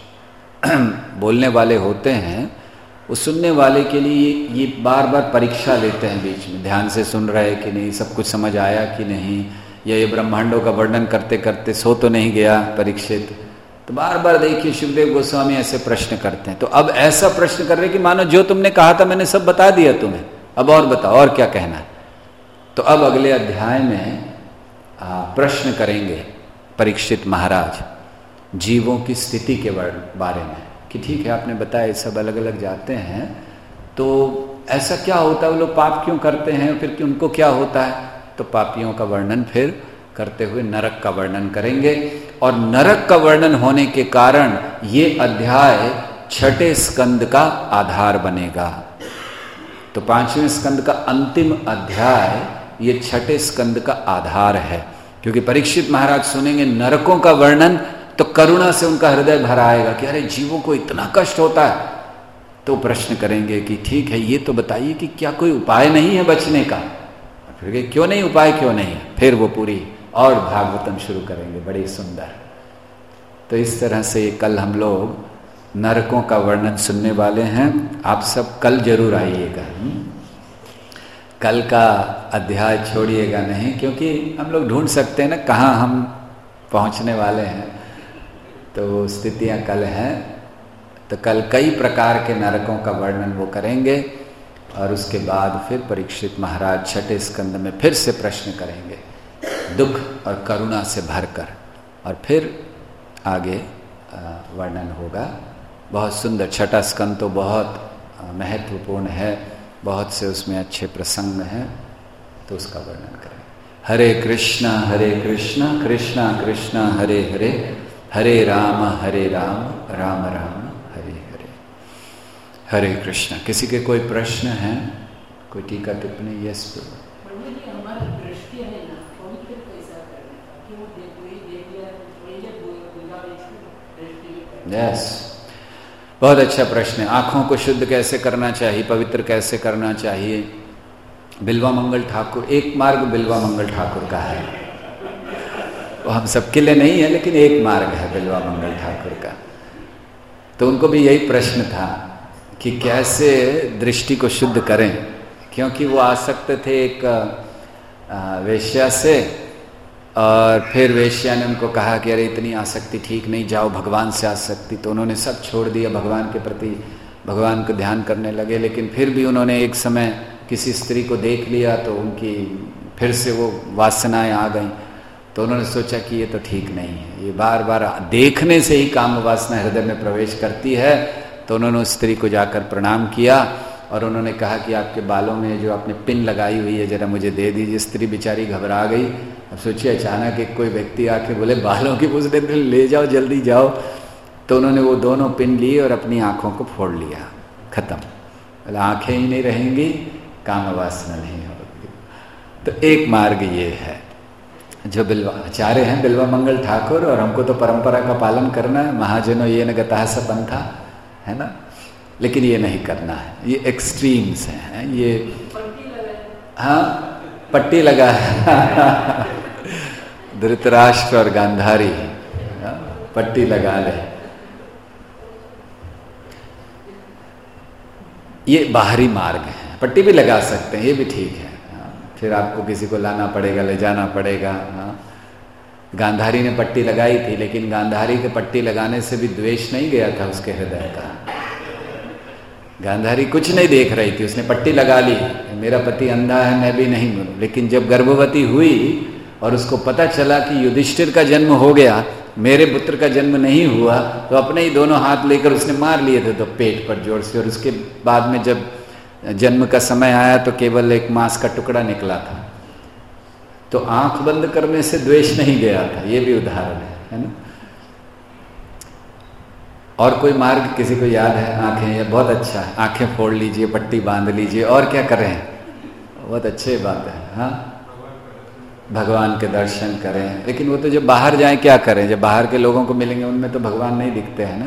बोलने वाले होते हैं वो सुनने वाले के लिए ये बार बार परीक्षा लेते हैं बीच में, ध्यान से सुन रहे कि नहीं, सब कुछ समझ आया कि नहीं, या ये ब्रह्मांडों का वर्णन करते करते सो तो नहीं गया परीक्षित। तो बार बार देखिए सुखदेव गोस्वामी ऐसे प्रश्न करते हैं। तो अब ऐसा प्रश्न कर रहे कि मानो जो तुमने कहा था मैंने सब बता दिया तुम्हें, अब और बताओ और क्या कहना है। तो अब अगले अध्याय में प्रश्न करेंगे परीक्षित महाराज जीवों की स्थिति के बारे में कि ठीक है आपने बताया सब अलग अलग जाते हैं, तो ऐसा क्या होता है, वो लोग पाप क्यों करते हैं, फिर कि उनको क्या होता है। तो पापियों का वर्णन फिर करते हुए नरक का वर्णन करेंगे। और नरक का वर्णन होने के कारण ये अध्याय छठे स्कंद का आधार बनेगा। तो पांचवें स्कंद का अंतिम अध्याय ये छठे स्कंद का आधार है, क्योंकि परीक्षित महाराज सुनेंगे नरकों का वर्णन तो करुणा से उनका हृदय भर आएगा कि अरे जीवों को इतना कष्ट होता है। तो प्रश्न करेंगे कि ठीक है ये तो बताइए कि क्या कोई उपाय नहीं है बचने का। फिर क्यों नहीं, उपाय क्यों नहीं। फिर वो पूरी और भागवतम शुरू करेंगे, बड़ी सुंदर। तो इस तरह से कल हम लोग नरकों का वर्णन सुनने वाले हैं। आप सब कल जरूर आइएगा, कल का अध्याय छोड़िएगा नहीं, क्योंकि हम लोग ढूंढ सकते हैं ना कहाँ हम पहुँचने वाले हैं। तो स्थितियाँ कल हैं, तो कल कई प्रकार के नरकों का वर्णन वो करेंगे। और उसके बाद फिर परीक्षित महाराज छठे स्कंद में फिर से प्रश्न करेंगे दुख और करुणा से भरकर और फिर आगे वर्णन होगा। बहुत सुंदर, छठा स्कंद तो बहुत महत्वपूर्ण है, बहुत से उसमें अच्छे प्रसंग हैं, तो उसका वर्णन करें। हरे कृष्णा हरे कृष्णा कृष्णा कृष्णा हरे हरे, हरे राम हरे राम राम राम हरे हरे। हरे कृष्णा। किसी के कोई प्रश्न हैं, कोई टीका टिप्पणी? यस प्रभु। यस, बहुत अच्छा प्रश्न है। आँखों को शुद्ध कैसे करना चाहिए, पवित्र कैसे करना चाहिए? बिल्वा मंगल ठाकुर, एक मार्ग बिल्वा मंगल ठाकुर का है, वो हम सबके लिए नहीं है, लेकिन एक मार्ग है बिल्वा मंगल ठाकुर का। तो उनको भी यही प्रश्न था कि कैसे दृष्टि को शुद्ध करें, क्योंकि वो आसक्त थे एक वेश्या से, और फिर वेश्या ने उनको कहा कि अरे इतनी आसक्ति ठीक नहीं, जाओ भगवान से आसक्ति। तो उन्होंने सब छोड़ दिया, भगवान के प्रति भगवान को ध्यान करने लगे। लेकिन फिर भी उन्होंने एक समय किसी स्त्री को देख लिया तो उनकी फिर से वो वासनाएं आ गईं। तो उन्होंने सोचा कि ये तो ठीक नहीं है, ये बार बार देखने से ही काम वासना हृदय में प्रवेश करती है। तो उन्होंने उस स्त्री को जाकर प्रणाम किया और उन्होंने कहा कि आपके बालों में जो आपने पिन लगाई हुई है जरा मुझे दे दीजिए। स्त्री बेचारी घबरा गई। अब सोचिए अचानक एक कोई व्यक्ति आके बोले बालों की पूछ देते, ले जाओ जल्दी जाओ। तो उन्होंने वो दोनों पिन लिए और अपनी आँखों को फोड़ लिया, खत्म। बोले आँखें ही नहीं रहेंगी, काम वासना नहीं होगी। तो एक मार्ग ये है, जो बिल्वा आचार्य हैं बिल्वा मंगल ठाकुर, और हमको तो परंपरा का पालन करना है। महाजनों ये न गता स पंथा, है ना, लेकिन ये नहीं करना है, ये एक्सट्रीम्स हैं। ये हाँ पट्टी लगा है धृतराष्ट्र और गांधारी पट्टी लगा ले, ये बाहरी मार्ग है। पट्टी भी लगा सकते हैं, ये भी ठीक है। फिर आपको किसी को लाना पड़ेगा, ले जाना पड़ेगा। हाँ, गांधारी ने पट्टी लगाई थी, लेकिन गांधारी के पट्टी लगाने से भी द्वेष नहीं गया था उसके हृदय का। गांधारी कुछ नहीं देख रही थी, उसने पट्टी लगा ली, मेरा पति अंधा है मैं भी नहीं मरूं। लेकिन जब गर्भवती हुई और उसको पता चला कि युधिष्ठिर का जन्म हो गया, मेरे पुत्र का जन्म नहीं हुआ, तो अपने ही दोनों हाथ लेकर उसने मार लिए थे तो पेट पर जोर से। और उसके बाद में जब जन्म का समय आया तो केवल एक मांस का टुकड़ा निकला था। तो आंख बंद करने से द्वेष नहीं गया था, ये भी उदाहरण है, है ना। और कोई मार्ग किसी को याद है? आंखें, ये बहुत अच्छा है, आंखें फोड़ लीजिए, पट्टी बांध लीजिए, और क्या करें? बहुत अच्छी बात है। हाँ, भगवान के दर्शन करें। लेकिन वो तो जब बाहर जाएं क्या करें? जब बाहर के लोगों को मिलेंगे उनमें तो भगवान नहीं दिखते हैं ना।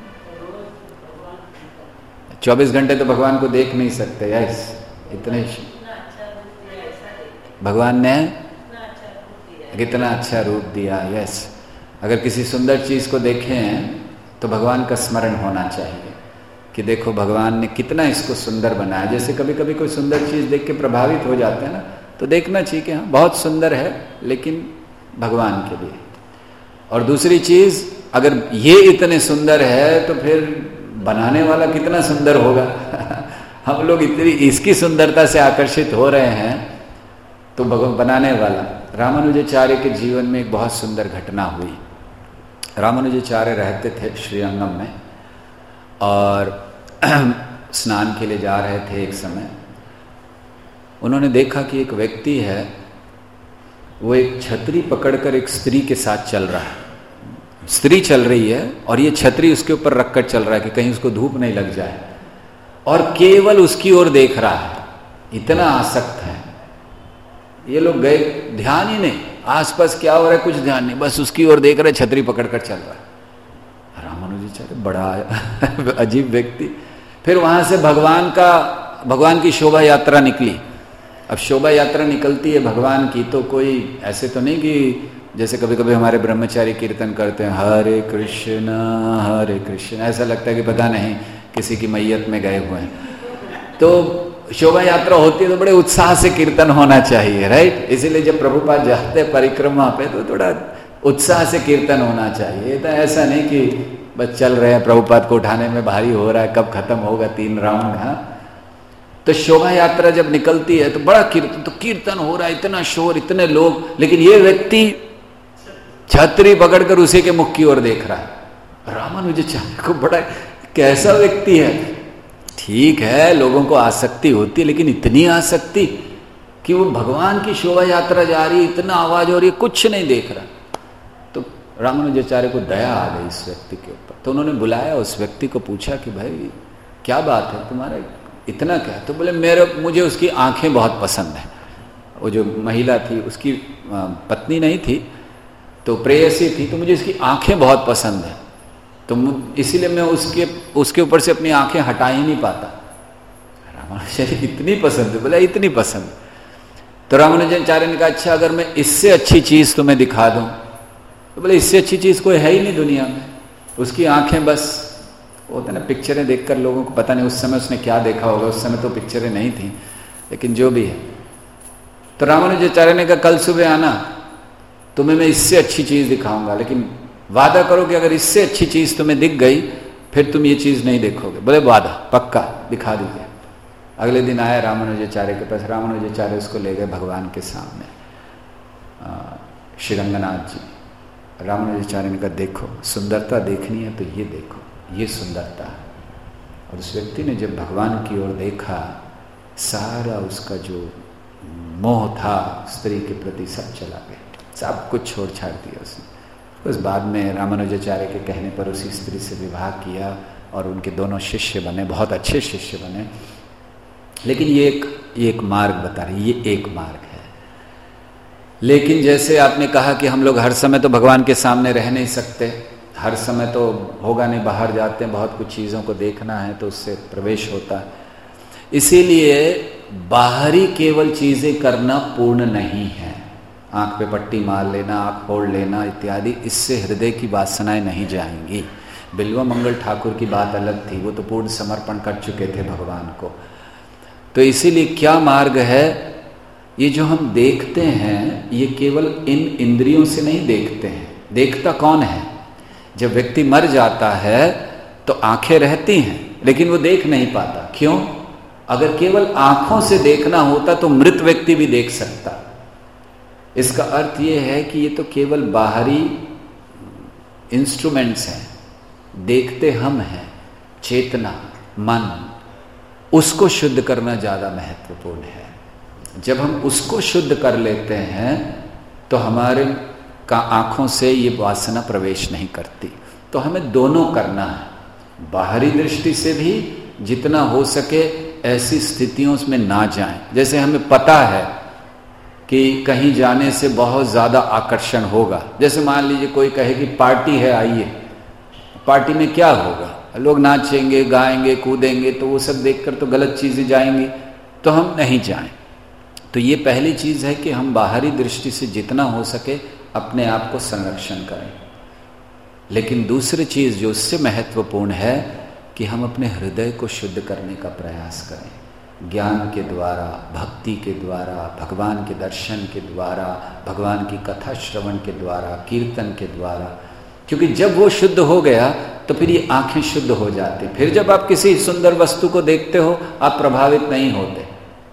चौबीस घंटे तो भगवान को देख नहीं सकते। यस, इतने भगवान ने कितना अच्छा रूप दिया। यस, अगर किसी सुंदर चीज को देखें तो भगवान का स्मरण होना चाहिए कि देखो भगवान ने कितना इसको सुंदर बनाया। जैसे कभी कभी कोई सुंदर चीज देख के प्रभावित हो जाते हैं ना, तो देखना चाहिए कि हाँ बहुत सुंदर है, लेकिन भगवान के लिए। और दूसरी चीज, अगर ये इतने सुंदर है तो फिर बनाने वाला कितना सुंदर होगा। हम लोग इतनी इसकी सुंदरता से आकर्षित हो रहे हैं, तो भगवान बनाने वाला। रामानुजाचार्य के जीवन में एक बहुत सुंदर घटना हुई। रामानुजाचार्य रहते थे श्रीरंगम में और स्नान के लिए जा रहे थे। एक समय उन्होंने देखा कि एक व्यक्ति है, वो एक छतरी पकड़कर एक स्त्री के साथ चल रहा है। स्त्री चल रही है और ये छतरी उसके ऊपर रखकर चल रहा है कि कहीं उसको धूप नहीं लग जाए, और केवल उसकी ओर देख रहा है, इतना आसक्त है। ये लोग गए, ध्यान ही नहीं, आसपास क्या हो रहा है कुछ ध्यान नहीं, बस उसकी ओर देख रहे, छतरी पकड़कर चल रहा है। रामानुजाचार्य बड़ा अजीब व्यक्ति। फिर वहां से भगवान का भगवान की शोभा यात्रा निकली। अब शोभा यात्रा निकलती है भगवान की, तो कोई ऐसे तो नहीं कि जैसे कभी कभी हमारे ब्रह्मचारी कीर्तन करते हैं हरे कृष्ण हरे कृष्ण, ऐसा लगता है कि पता नहीं किसी की मैयत में गए हुए हैं। तो शोभा यात्रा होती है तो बड़े उत्साह से कीर्तन होना चाहिए, राइट। इसीलिए जब प्रभुपाद जाते हैं परिक्रमा पे तो थोड़ा उत्साह से कीर्तन होना चाहिए। तो ऐसा नहीं कि बस चल रहे हैं, प्रभुपाद को उठाने में भारी हो रहा है, कब खत्म होगा तीन राउंड। हाँ, तो शोभा यात्रा जब निकलती है तो बड़ा कीर्तन, तो कीर्तन हो रहा है, इतना शोर, इतने लोग, लेकिन ये व्यक्ति छतरी पकड़कर उसी के मुख की ओर देख रहा है। रामानुजाचार्य को बड़ा कैसा व्यक्ति है। ठीक है, लोगों को आसक्ति होती है, लेकिन इतनी आसक्ति कि वो भगवान की शोभा यात्रा जा रही है, इतना आवाज हो रही है, कुछ नहीं देख रहा। तो रामानुजाचार्य को दया आ गई इस व्यक्ति के ऊपर। तो उन्होंने बुलाया उस व्यक्ति को, पूछा कि भाई क्या बात है तुम्हारा, इतना क्या? तो बोले मेरे मुझे उसकी आंखें बहुत पसंद है। वो जो महिला थी उसकी पत्नी नहीं थी, तो प्रेयसी थी, तो मुझे इसकी आंखें बहुत पसंद है, तो इसीलिए मैं उसके उसके ऊपर से अपनी आंखें हटा ही नहीं पाता। रामानुजाचार्य इतनी पसंद है? बोला इतनी पसंद। तो रामानुजाचार्य ने कहा अच्छा अगर मैं इससे अच्छी चीज तुम्हें दिखा दूं? तो बोले इससे अच्छी चीज कोई है ही नहीं दुनिया में। उसकी आंखें बस होता ना, पिक्चरें देखकर लोगों को पता नहीं उस समय उसने क्या देखा होगा, उस समय तो पिक्चरें नहीं थी, लेकिन जो भी है। तो रामानुजाचार्य ने कहा कल सुबह आना, तुम्हें मैं इससे अच्छी चीज दिखाऊंगा, लेकिन वादा करो कि अगर इससे अच्छी चीज तुम्हें दिख गई फिर तुम ये चीज नहीं देखोगे। बोले वादा, पक्का, दिखा दीजिए। अगले दिन आया रामानुजाचार्य के पास। रामानुजाचार्य उसको ले गए भगवान के सामने, श्री रंगनाथ जी। रामानुजाचार्य ने कहा देखो, सुंदरता देखनी है तो ये देखो, ये सुंदरता है। और उस व्यक्ति ने जब भगवान की ओर देखा, सारा उसका जो मोह था स्त्री के प्रति सब चला गया, सब कुछ छोड़ छाड़ दिया उसने। उस बाद में रामानुजाचार्य के कहने पर उसी स्त्री से विवाह किया और उनके दोनों शिष्य बने, बहुत अच्छे शिष्य बने। लेकिन ये एक ये एक मार्ग बता रही, ये एक मार्ग है। लेकिन जैसे आपने कहा कि हम लोग हर समय तो भगवान के सामने रह नहीं सकते, हर समय तो होगा नहीं, बाहर जाते हैं, बहुत कुछ चीज़ों को देखना है तो उससे प्रवेश होता है। इसीलिए बाहरी केवल चीज़ें करना पूर्ण नहीं है। आंख पे पट्टी मार लेना, आंख फोड़ लेना इत्यादि, इससे हृदय की वासनाएं नहीं जाएंगी। बिल्वा मंगल ठाकुर की बात अलग थी, वो तो पूर्ण समर्पण कर चुके थे भगवान को। तो इसीलिए क्या मार्ग है, ये जो हम देखते हैं ये केवल इन इंद्रियों से नहीं देखते हैं। देखता कौन है? जब व्यक्ति मर जाता है तो आंखें रहती हैं लेकिन वो देख नहीं पाता। क्यों? अगर केवल आंखों से देखना होता तो मृत व्यक्ति भी देख सकता। इसका अर्थ ये है कि ये तो केवल बाहरी इंस्ट्रूमेंट्स हैं, देखते हम हैं। चेतना, मन, उसको शुद्ध करना ज़्यादा महत्वपूर्ण है। जब हम उसको शुद्ध कर लेते हैं तो हमारे का आँखों से ये वासना प्रवेश नहीं करती। तो हमें दोनों करना है, बाहरी दृष्टि से भी जितना हो सके ऐसी स्थितियों में ना जाएं। जैसे हमें पता है कि कहीं जाने से बहुत ज़्यादा आकर्षण होगा, जैसे मान लीजिए कोई कहे कि पार्टी है आइए, पार्टी में क्या होगा, लोग नाचेंगे, गाएंगे, कूदेंगे, तो वो सब देखकर तो गलत चीज़ें जाएंगी, तो हम नहीं जाएं। तो ये पहली चीज़ है कि हम बाहरी दृष्टि से जितना हो सके अपने आप को संरक्षण करें। लेकिन दूसरी चीज़ जो उससे महत्वपूर्ण है कि हम अपने हृदय को शुद्ध करने का प्रयास करें, ज्ञान के द्वारा, भक्ति के द्वारा, भगवान के दर्शन के द्वारा, भगवान की कथा श्रवण के द्वारा, कीर्तन के द्वारा। क्योंकि जब वो शुद्ध हो गया तो फिर ये आंखें शुद्ध हो जाती। फिर जब आप किसी सुंदर वस्तु को देखते हो आप प्रभावित नहीं होते।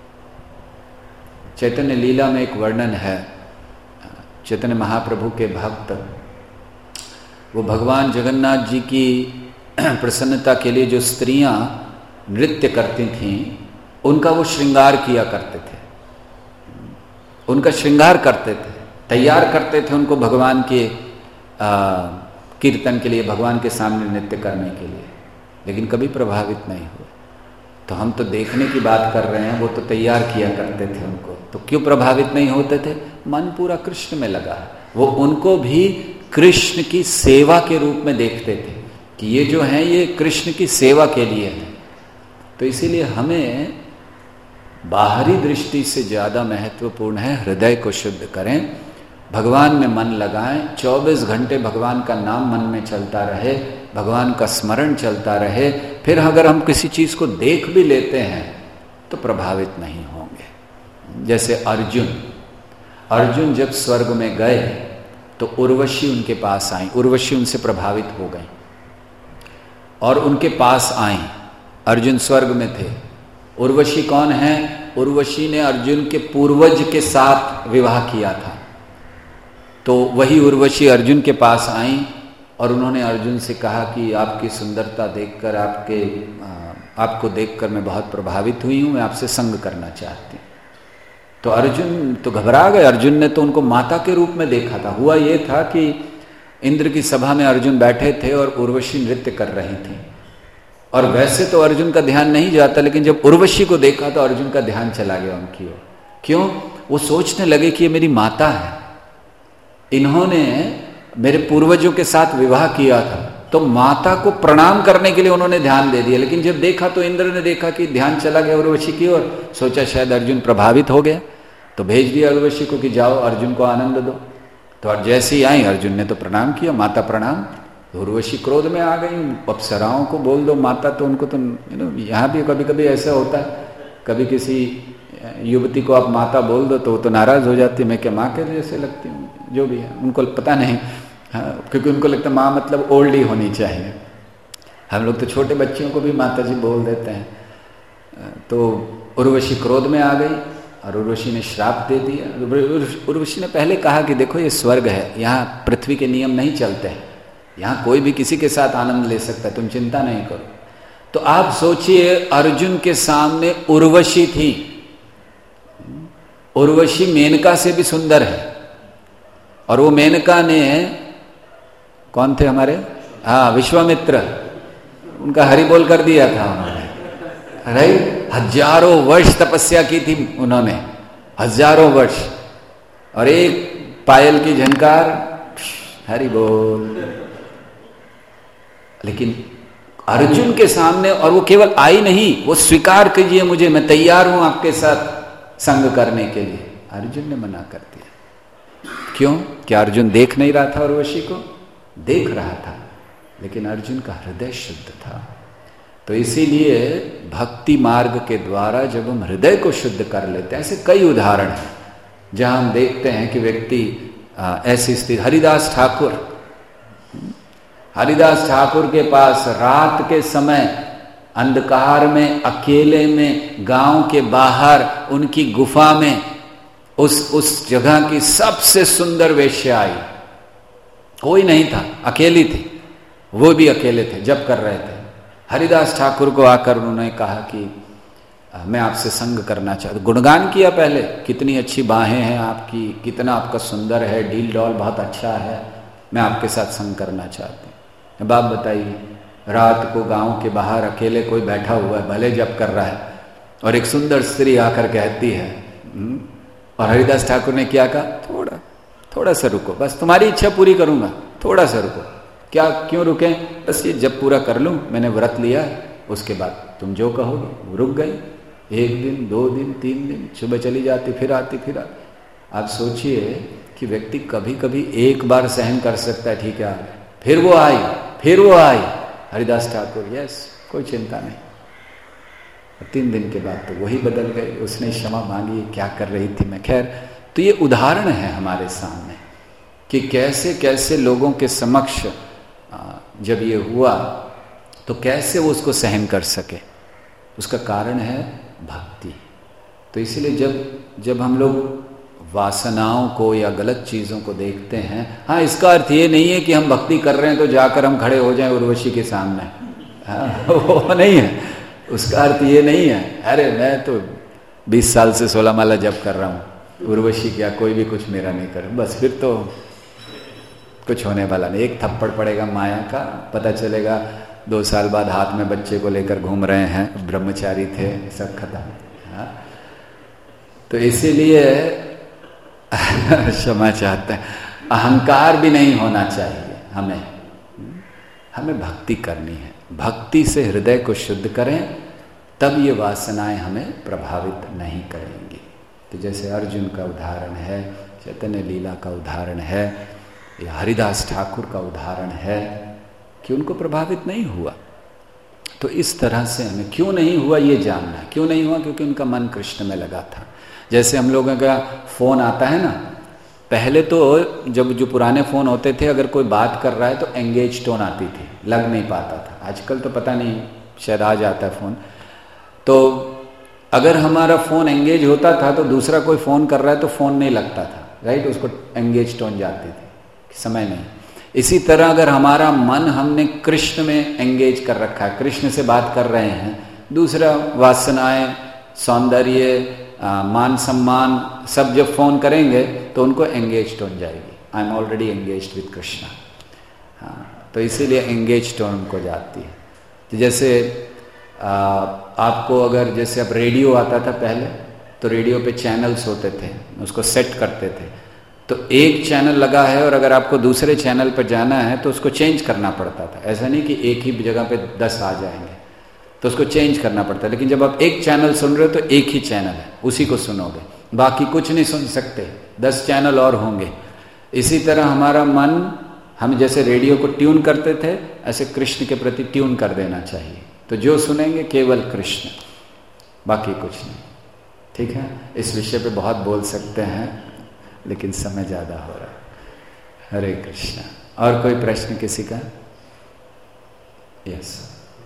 चैतन्य लीला में एक वर्णन है, चैतन्य महाप्रभु के भक्त वो भगवान जगन्नाथ जी की प्रसन्नता के लिए जो स्त्रियां नृत्य करती थीं उनका वो श्रृंगार किया करते थे, उनका श्रृंगार करते थे, तैयार करते थे उनको भगवान के आ, कीर्तन के लिए, भगवान के सामने नृत्य करने के लिए, लेकिन कभी प्रभावित नहीं हुए। तो हम तो देखने की बात कर रहे हैं, वो तो तैयार किया करते थे उनको, तो क्यों प्रभावित नहीं होते थे? मन पूरा कृष्ण में लगा है। वो उनको भी कृष्ण की सेवा के रूप में देखते थे कि ये जो है ये कृष्ण की सेवा के लिए है। तो इसीलिए हमें बाहरी दृष्टि से ज़्यादा महत्वपूर्ण है हृदय को शुद्ध करें, भगवान में मन लगाएं, चौबीस घंटे भगवान का नाम मन में चलता रहे, भगवान का स्मरण चलता रहे। फिर अगर हम किसी चीज़ को देख भी लेते हैं तो प्रभावित नहीं होंगे। जैसे अर्जुन अर्जुन जब स्वर्ग में गए तो उर्वशी उनके पास आई, उर्वशी उनसे प्रभावित हो गई और उनके पास आई। अर्जुन स्वर्ग में थे। उर्वशी कौन है? उर्वशी ने अर्जुन के पूर्वज के साथ विवाह किया था। तो वही उर्वशी अर्जुन के पास आई और उन्होंने अर्जुन से कहा कि आपकी सुंदरता देखकर, आपके आपको देखकर मैं बहुत प्रभावित हुई हूँ, मैं आपसे संग करना चाहती हूँ। तो अर्जुन तो घबरा गए। अर्जुन ने तो उनको माता के रूप में देखा था। हुआ ये था कि इंद्र की सभा में अर्जुन बैठे थे और उर्वशी नृत्य कर रही थी, और वैसे तो अर्जुन का ध्यान नहीं जाता, लेकिन जब उर्वशी को देखा तो अर्जुन का ध्यान चला गया उनकी ओर। क्यों? वो सोचने लगे कि ये मेरी माता है, इन्होंने मेरे पूर्वजों के साथ विवाह किया था, तो माता को प्रणाम करने के लिए उन्होंने ध्यान दे दिया। लेकिन जब देखा तो इंद्र ने देखा कि ध्यान चला गया उर्वशी की ओर, सोचा शायद अर्जुन प्रभावित हो गया, तो भेज दिया उर्वशी को कि जाओ अर्जुन को आनंद दो। तो और जैसे ही आई अर्जुन ने तो प्रणाम किया, माता प्रणाम। उर्वशी क्रोध में आ गई, अप्सराओं को बोल दो माता, तो उनको तो यू नो यहाँ भी कभी कभी ऐसा होता है, कभी किसी युवती को आप माता बोल दो तो वो तो नाराज हो जाती है, मैं क्या माँ के जैसे लगती हूँ, जो भी है उनको पता नहीं। हाँ, क्योंकि उनको लगता है माँ मतलब ओल्ड ही होनी चाहिए। हम लोग तो छोटे बच्चियों को भी माता जी बोल देते हैं। तो उर्वशी क्रोध में आ गई और उर्वशी ने श्राप दे दिया। उर्वशी ने पहले कहा कि देखो ये स्वर्ग है, यहाँ पृथ्वी के नियम नहीं चलते हैं, यहाँ कोई भी किसी के साथ आनंद ले सकता है, तुम चिंता नहीं करो। तो आप सोचिए अर्जुन के सामने उर्वशी थी, उर्वशी मेनका से भी सुंदर है, और वो मेनका ने, कौन थे हमारे, हाँ विश्वामित्र, उनका हरि बोल कर दिया था उन्होंने, राइट। हजारों वर्ष तपस्या की थी उन्होंने, हजारों वर्ष, और एक पायल की झनकार, हरि बोल। लेकिन अर्जुन के सामने, और वो केवल आई नहीं, वो स्वीकार कीजिए मुझे, मैं तैयार हूं आपके साथ संग करने के लिए, अर्जुन ने मना कर दिया। क्यों? क्या अर्जुन देख नहीं रहा था उर्वशी को? देख रहा था, लेकिन अर्जुन का हृदय शुद्ध था। तो इसीलिए भक्ति मार्ग के द्वारा जब हम हृदय को शुद्ध कर लेते हैं, ऐसे कई उदाहरण हैं जहां हम देखते हैं कि व्यक्ति ऐसी स्थिति, हरिदास ठाकुर, हरिदास ठाकुर के पास रात के समय अंधकार में, अकेले में, गांव के बाहर उनकी गुफा में, उस उस जगह की सबसे सुंदर वेश्या आई। कोई नहीं था, अकेली थी, वो भी अकेले थे, जप कर रहे थे। हरिदास ठाकुर को आकर उन्होंने कहा कि मैं आपसे संग करना चाहता हूँ। गुणगान किया पहले, कितनी अच्छी बाहें हैं आपकी, कितना आपका सुंदर है, डील डॉल बहुत अच्छा है, मैं आपके साथ संग करना चाहती हूँ। अब आप बताइए, रात को गांव के बाहर अकेले कोई बैठा हुआ है, भले जप कर रहा है, और एक सुंदर स्त्री आकर कहती है, और हरिदास ठाकुर ने क्या कहा? थोड़ा थोड़ा सा रुको, बस तुम्हारी इच्छा पूरी करूंगा, थोड़ा सा रुको। क्या, क्यों रुके? बस ये जब पूरा कर लूं, मैंने व्रत लिया, उसके बाद तुम जो कहोगे। रुक गई, एक दिन, दो दिन, तीन दिन, सुबह चली जाती, फिर आती, फिर आती। आप सोचिए कि व्यक्ति कभी कभी एक बार सहन कर सकता है, ठीक है, फिर वो आई, फिर वो आई। हरिदास ठाकुर, यस, कोई चिंता नहीं। तीन दिन के बाद तो वही बदल गई, उसने क्षमा मांगी, क्या कर रही थी मैं। खैर, तो ये उदाहरण है हमारे सामने कि कैसे कैसे लोगों के समक्ष जब ये हुआ तो कैसे वो उसको सहन कर सके। उसका कारण है भक्ति। तो इसलिए जब जब हम लोग वासनाओं को या गलत चीज़ों को देखते हैं, हाँ, इसका अर्थ ये नहीं है कि हम भक्ति कर रहे हैं तो जाकर हम खड़े हो जाएं उर्वशी के सामने, हाँ, वो नहीं है। उसका अर्थ ये नहीं है, अरे मैं तो बीस साल से सोलह माला जप कर रहा हूँ, उर्वशी क्या, कोई भी कुछ मेरा नहीं कर, बस फिर तो कुछ होने वाला नहीं। एक थप्पड़ पड़ेगा माया का, पता चलेगा दो साल बाद हाथ में बच्चे को लेकर घूम रहे हैं, ब्रह्मचारी थे, सब खत्म। हाँ, तो इसीलिए क्षमा चाहते हैं, अहंकार भी नहीं होना चाहिए हमें। हमें भक्ति करनी है, भक्ति से हृदय को शुद्ध करें, तब ये वासनाएं हमें प्रभावित नहीं करेंगी। तो जैसे अर्जुन का उदाहरण है, चैतन्य लीला का उदाहरण है, या हरिदास ठाकुर का उदाहरण है कि उनको प्रभावित नहीं हुआ। तो इस तरह से हमें क्यों नहीं हुआ ये जानना है। क्यों नहीं हुआ? क्योंकि उनका मन कृष्ण में लगा था। जैसे हम लोगों का फ़ोन आता है ना, पहले तो जब जो पुराने फ़ोन होते थे, अगर कोई बात कर रहा है तो एंगेज टोन आती थी, लग नहीं पाता था। आजकल तो पता नहीं, शायद आ जाता है फ़ोन। तो अगर हमारा फ़ोन एंगेज होता था तो दूसरा कोई फ़ोन कर रहा है तो फ़ोन नहीं लगता था, राइट, उसको एंगेज टोन जाती थी, समय नहीं। इसी तरह अगर हमारा मन हमने कृष्ण में एंगेज कर रखा है, कृष्ण से बात कर रहे हैं, दूसरा वासनाएं, सौंदर्य, मान सम्मान सब जब फोन करेंगे तो उनको एंगेज टोन जाएगी। I am already engaged with Krishna. हाँ, तो इसीलिए एंगेज टोन उनको जाती है। तो जैसे आ, आपको अगर जैसे अब रेडियो आता था पहले, तो रेडियो पे चैनल्स होते थे, उसको सेट करते थे। तो एक चैनल लगा है और अगर आपको दूसरे चैनल पर जाना है तो उसको चेंज करना पड़ता था। ऐसा नहीं कि एक ही जगह पे दस आ जाएंगे, तो उसको चेंज करना पड़ता है। लेकिन जब आप एक चैनल सुन रहे हो तो एक ही चैनल है, उसी को सुनोगे, बाकी कुछ नहीं सुन सकते, दस चैनल और होंगे। इसी तरह हमारा मन, हम जैसे रेडियो को ट्यून करते थे, ऐसे कृष्ण के प्रति ट्यून कर देना चाहिए। तो जो सुनेंगे केवल कृष्ण, बाकी कुछ नहीं। ठीक है, इस विषय पे बहुत बोल सकते हैं लेकिन समय ज़्यादा हो रहा है। हरे कृष्णा। और कोई प्रश्न किसी का? यस।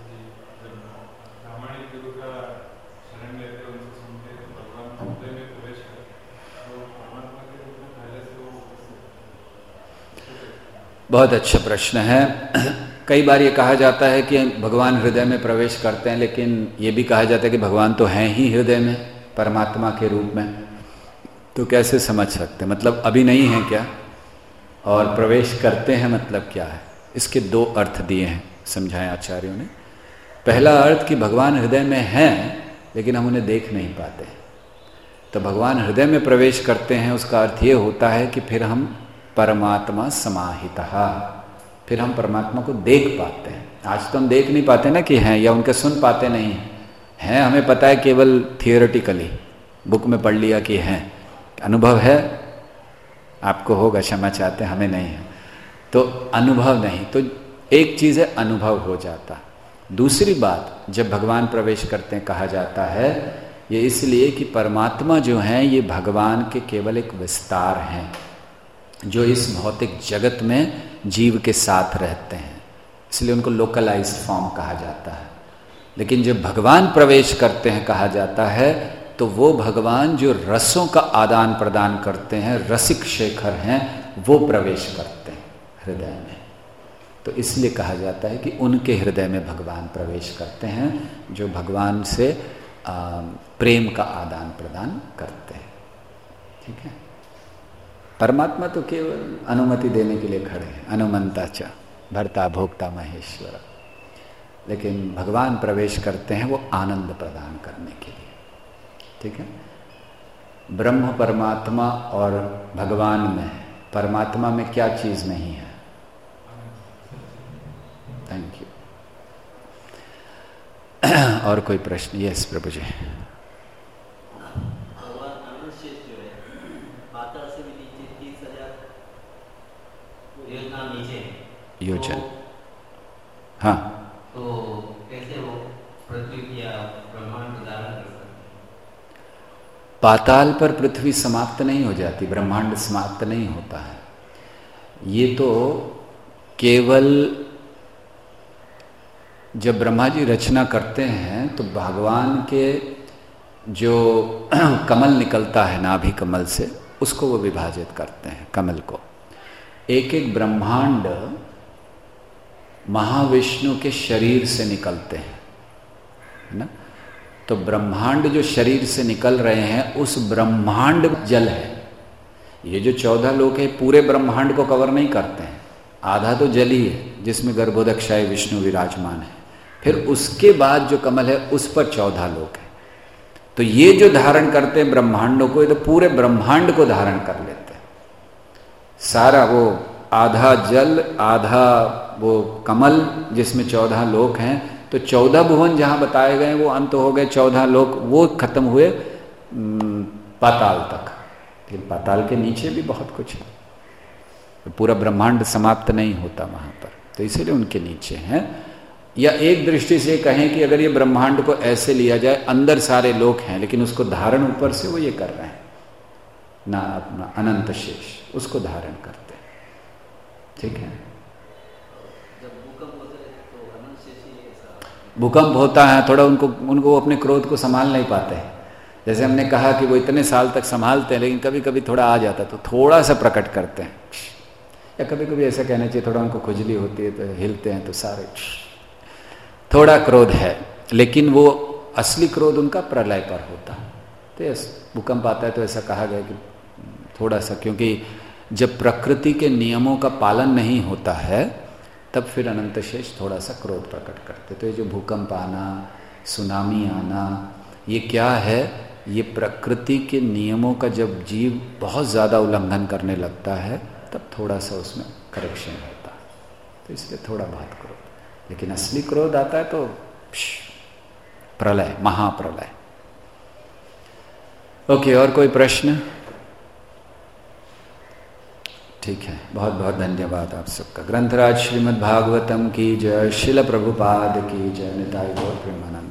बहुत अच्छा प्रश्न है। कई बार ये कहा जाता है कि भगवान हृदय में प्रवेश करते हैं, लेकिन ये भी कहा जाता है कि भगवान तो हैं ही हृदय में, परमात्मा के रूप में। तो कैसे समझ सकते हैं? मतलब अभी नहीं है क्या, और प्रवेश करते हैं मतलब क्या है? इसके दो अर्थ दिए हैं, समझाएं आचार्यों ने। पहला अर्थ कि भगवान हृदय में हैं लेकिन हम उन्हें देख नहीं पाते। तो भगवान हृदय में प्रवेश करते हैं, उसका अर्थ ये होता है कि फिर हम परमात्मा समाहितः, फिर हम परमात्मा को देख पाते हैं। आज तो हम देख नहीं पाते ना कि हैं, या उनके सुन पाते नहीं हैं। हमें पता है केवल थियोरेटिकली, बुक में पढ़ लिया कि हैं। अनुभव है, आपको होगा, क्षमा चाहते हैं, हमें नहीं है। तो अनुभव नहीं, तो एक चीज़ है अनुभव हो जाता। दूसरी बात, जब भगवान प्रवेश करते हैं कहा जाता है ये इसलिए कि परमात्मा जो हैं ये भगवान के केवल एक विस्तार हैं, जो इस भौतिक जगत में जीव के साथ रहते हैं, इसलिए उनको लोकलाइज्ड फॉर्म कहा जाता है। लेकिन जब भगवान प्रवेश करते हैं कहा जाता है तो वो भगवान जो रसों का आदान प्रदान करते हैं, रसिक शेखर हैं, वो प्रवेश करते हैं हृदय में। तो इसलिए कहा जाता है कि उनके हृदय में भगवान प्रवेश करते हैं, जो भगवान से आ, प्रेम का आदान प्रदान करते हैं। ठीक है, परमात्मा तो केवल अनुमति देने के लिए खड़े हैं, अनुमंता च भर्ता भोक्ता महेश्वर। लेकिन भगवान प्रवेश करते हैं वो आनंद प्रदान करने के लिए। ठीक है, ब्रह्म परमात्मा और भगवान में, परमात्मा में क्या चीज नहीं है? Thank you. और कोई प्रश्न? यस प्रभु जी। योजन, हाँ, तो कैसे वो पृथ्वी या ब्रह्मांड धारण कर सकते? पाताल पर पृथ्वी समाप्त नहीं हो जाती, ब्रह्मांड समाप्त नहीं होता है। ये तो केवल जब ब्रह्मा जी रचना करते हैं तो भगवान के जो कमल निकलता है नाभि कमल से, उसको वो विभाजित करते हैं कमल को। एक एक ब्रह्मांड महाविष्णु के शरीर से निकलते हैं, है ना। तो ब्रह्मांड जो शरीर से निकल रहे हैं उस ब्रह्मांड जल है। ये जो चौदह लोक है पूरे ब्रह्मांड को कवर नहीं करते हैं, आधा तो जल ही है जिसमें गर्भोदक्षाय विष्णु विराजमान है। फिर उसके बाद जो कमल है उस पर चौदह लोक है। तो ये जो धारण करते हैं ब्रह्मांडों को, ये तो पूरे ब्रह्मांड को धारण कर लेते हैं। सारा वो आधा जल आधा वो कमल जिसमें चौदह लोक हैं। तो चौदह भुवन जहां बताए गए वो अंत हो गए, चौदह लोक वो खत्म हुए पाताल तक। फिर पाताल के नीचे भी बहुत कुछ है, तो पूरा ब्रह्मांड समाप्त नहीं होता वहां पर, तो इसीलिए उनके नीचे हैं। या एक दृष्टि से कहें कि अगर ये ब्रह्मांड को ऐसे लिया जाए, अंदर सारे लोक हैं लेकिन उसको धारण ऊपर से वो ये कर रहे हैं ना, अपना अनंत शेष उसको धारण करते हैं। ठीक है, भूकंप होता है थोड़ा, उनको उनको अपने क्रोध को संभाल नहीं पाते हैं, जैसे हमने कहा कि वो इतने साल तक संभालते हैं, लेकिन कभी कभी थोड़ा आ जाता तो थोड़ा सा प्रकट करते हैं, या कभी कभी ऐसा कहना चाहिए थोड़ा उनको खुजली होती है तो हिलते हैं तो सारे, थोड़ा क्रोध है, लेकिन वो असली क्रोध उनका प्रलय पर होता है। तो भूकंप आता है तो ऐसा कहा गया कि थोड़ा सा, क्योंकि जब प्रकृति के नियमों का पालन नहीं होता है तब फिर अनंत शेष थोड़ा सा क्रोध प्रकट करते। तो ये जो भूकंप आना, सुनामी आना, ये क्या है? ये प्रकृति के नियमों का जब जीव बहुत ज़्यादा उल्लंघन करने लगता है तब थोड़ा सा उसमें करेक्शन होता है, तो इसलिए थोड़ा बहुत क्रोध। लेकिन असली क्रोध आता है तो प्रलय, महाप्रलय। ओके, और कोई प्रश्न? ठीक है, बहुत बहुत धन्यवाद आप सबका। ग्रंथराज श्रीमद् भागवतम की जय, शिल प्रभुपाद की जय, निताई गौर Premanand.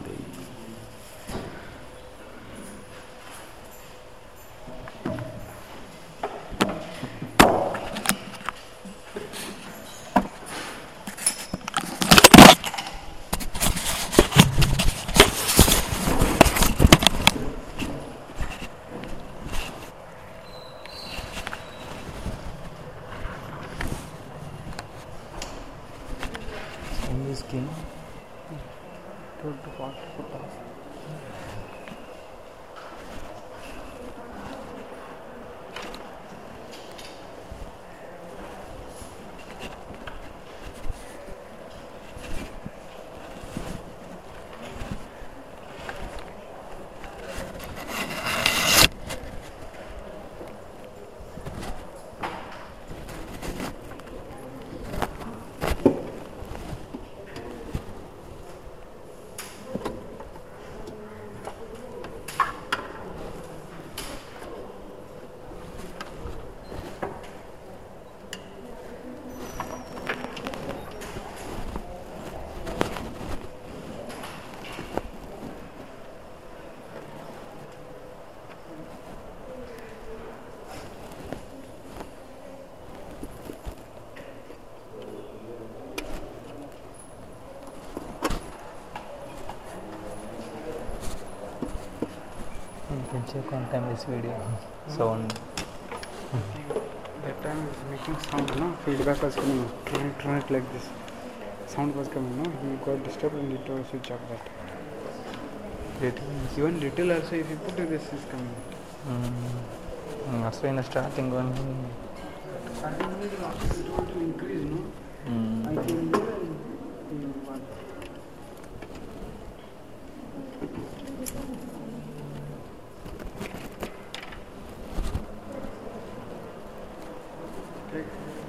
Check on time this video sound. That time it was making sound, no? Feedback was coming. Turn it, turn it like this. Sound was coming, no? He got disturbed and need to switch off that. Little. Even little also, if you put it, this is coming. Mm. Also in the starting one. Starting one is also to increase, no? Mm. I think. Okay.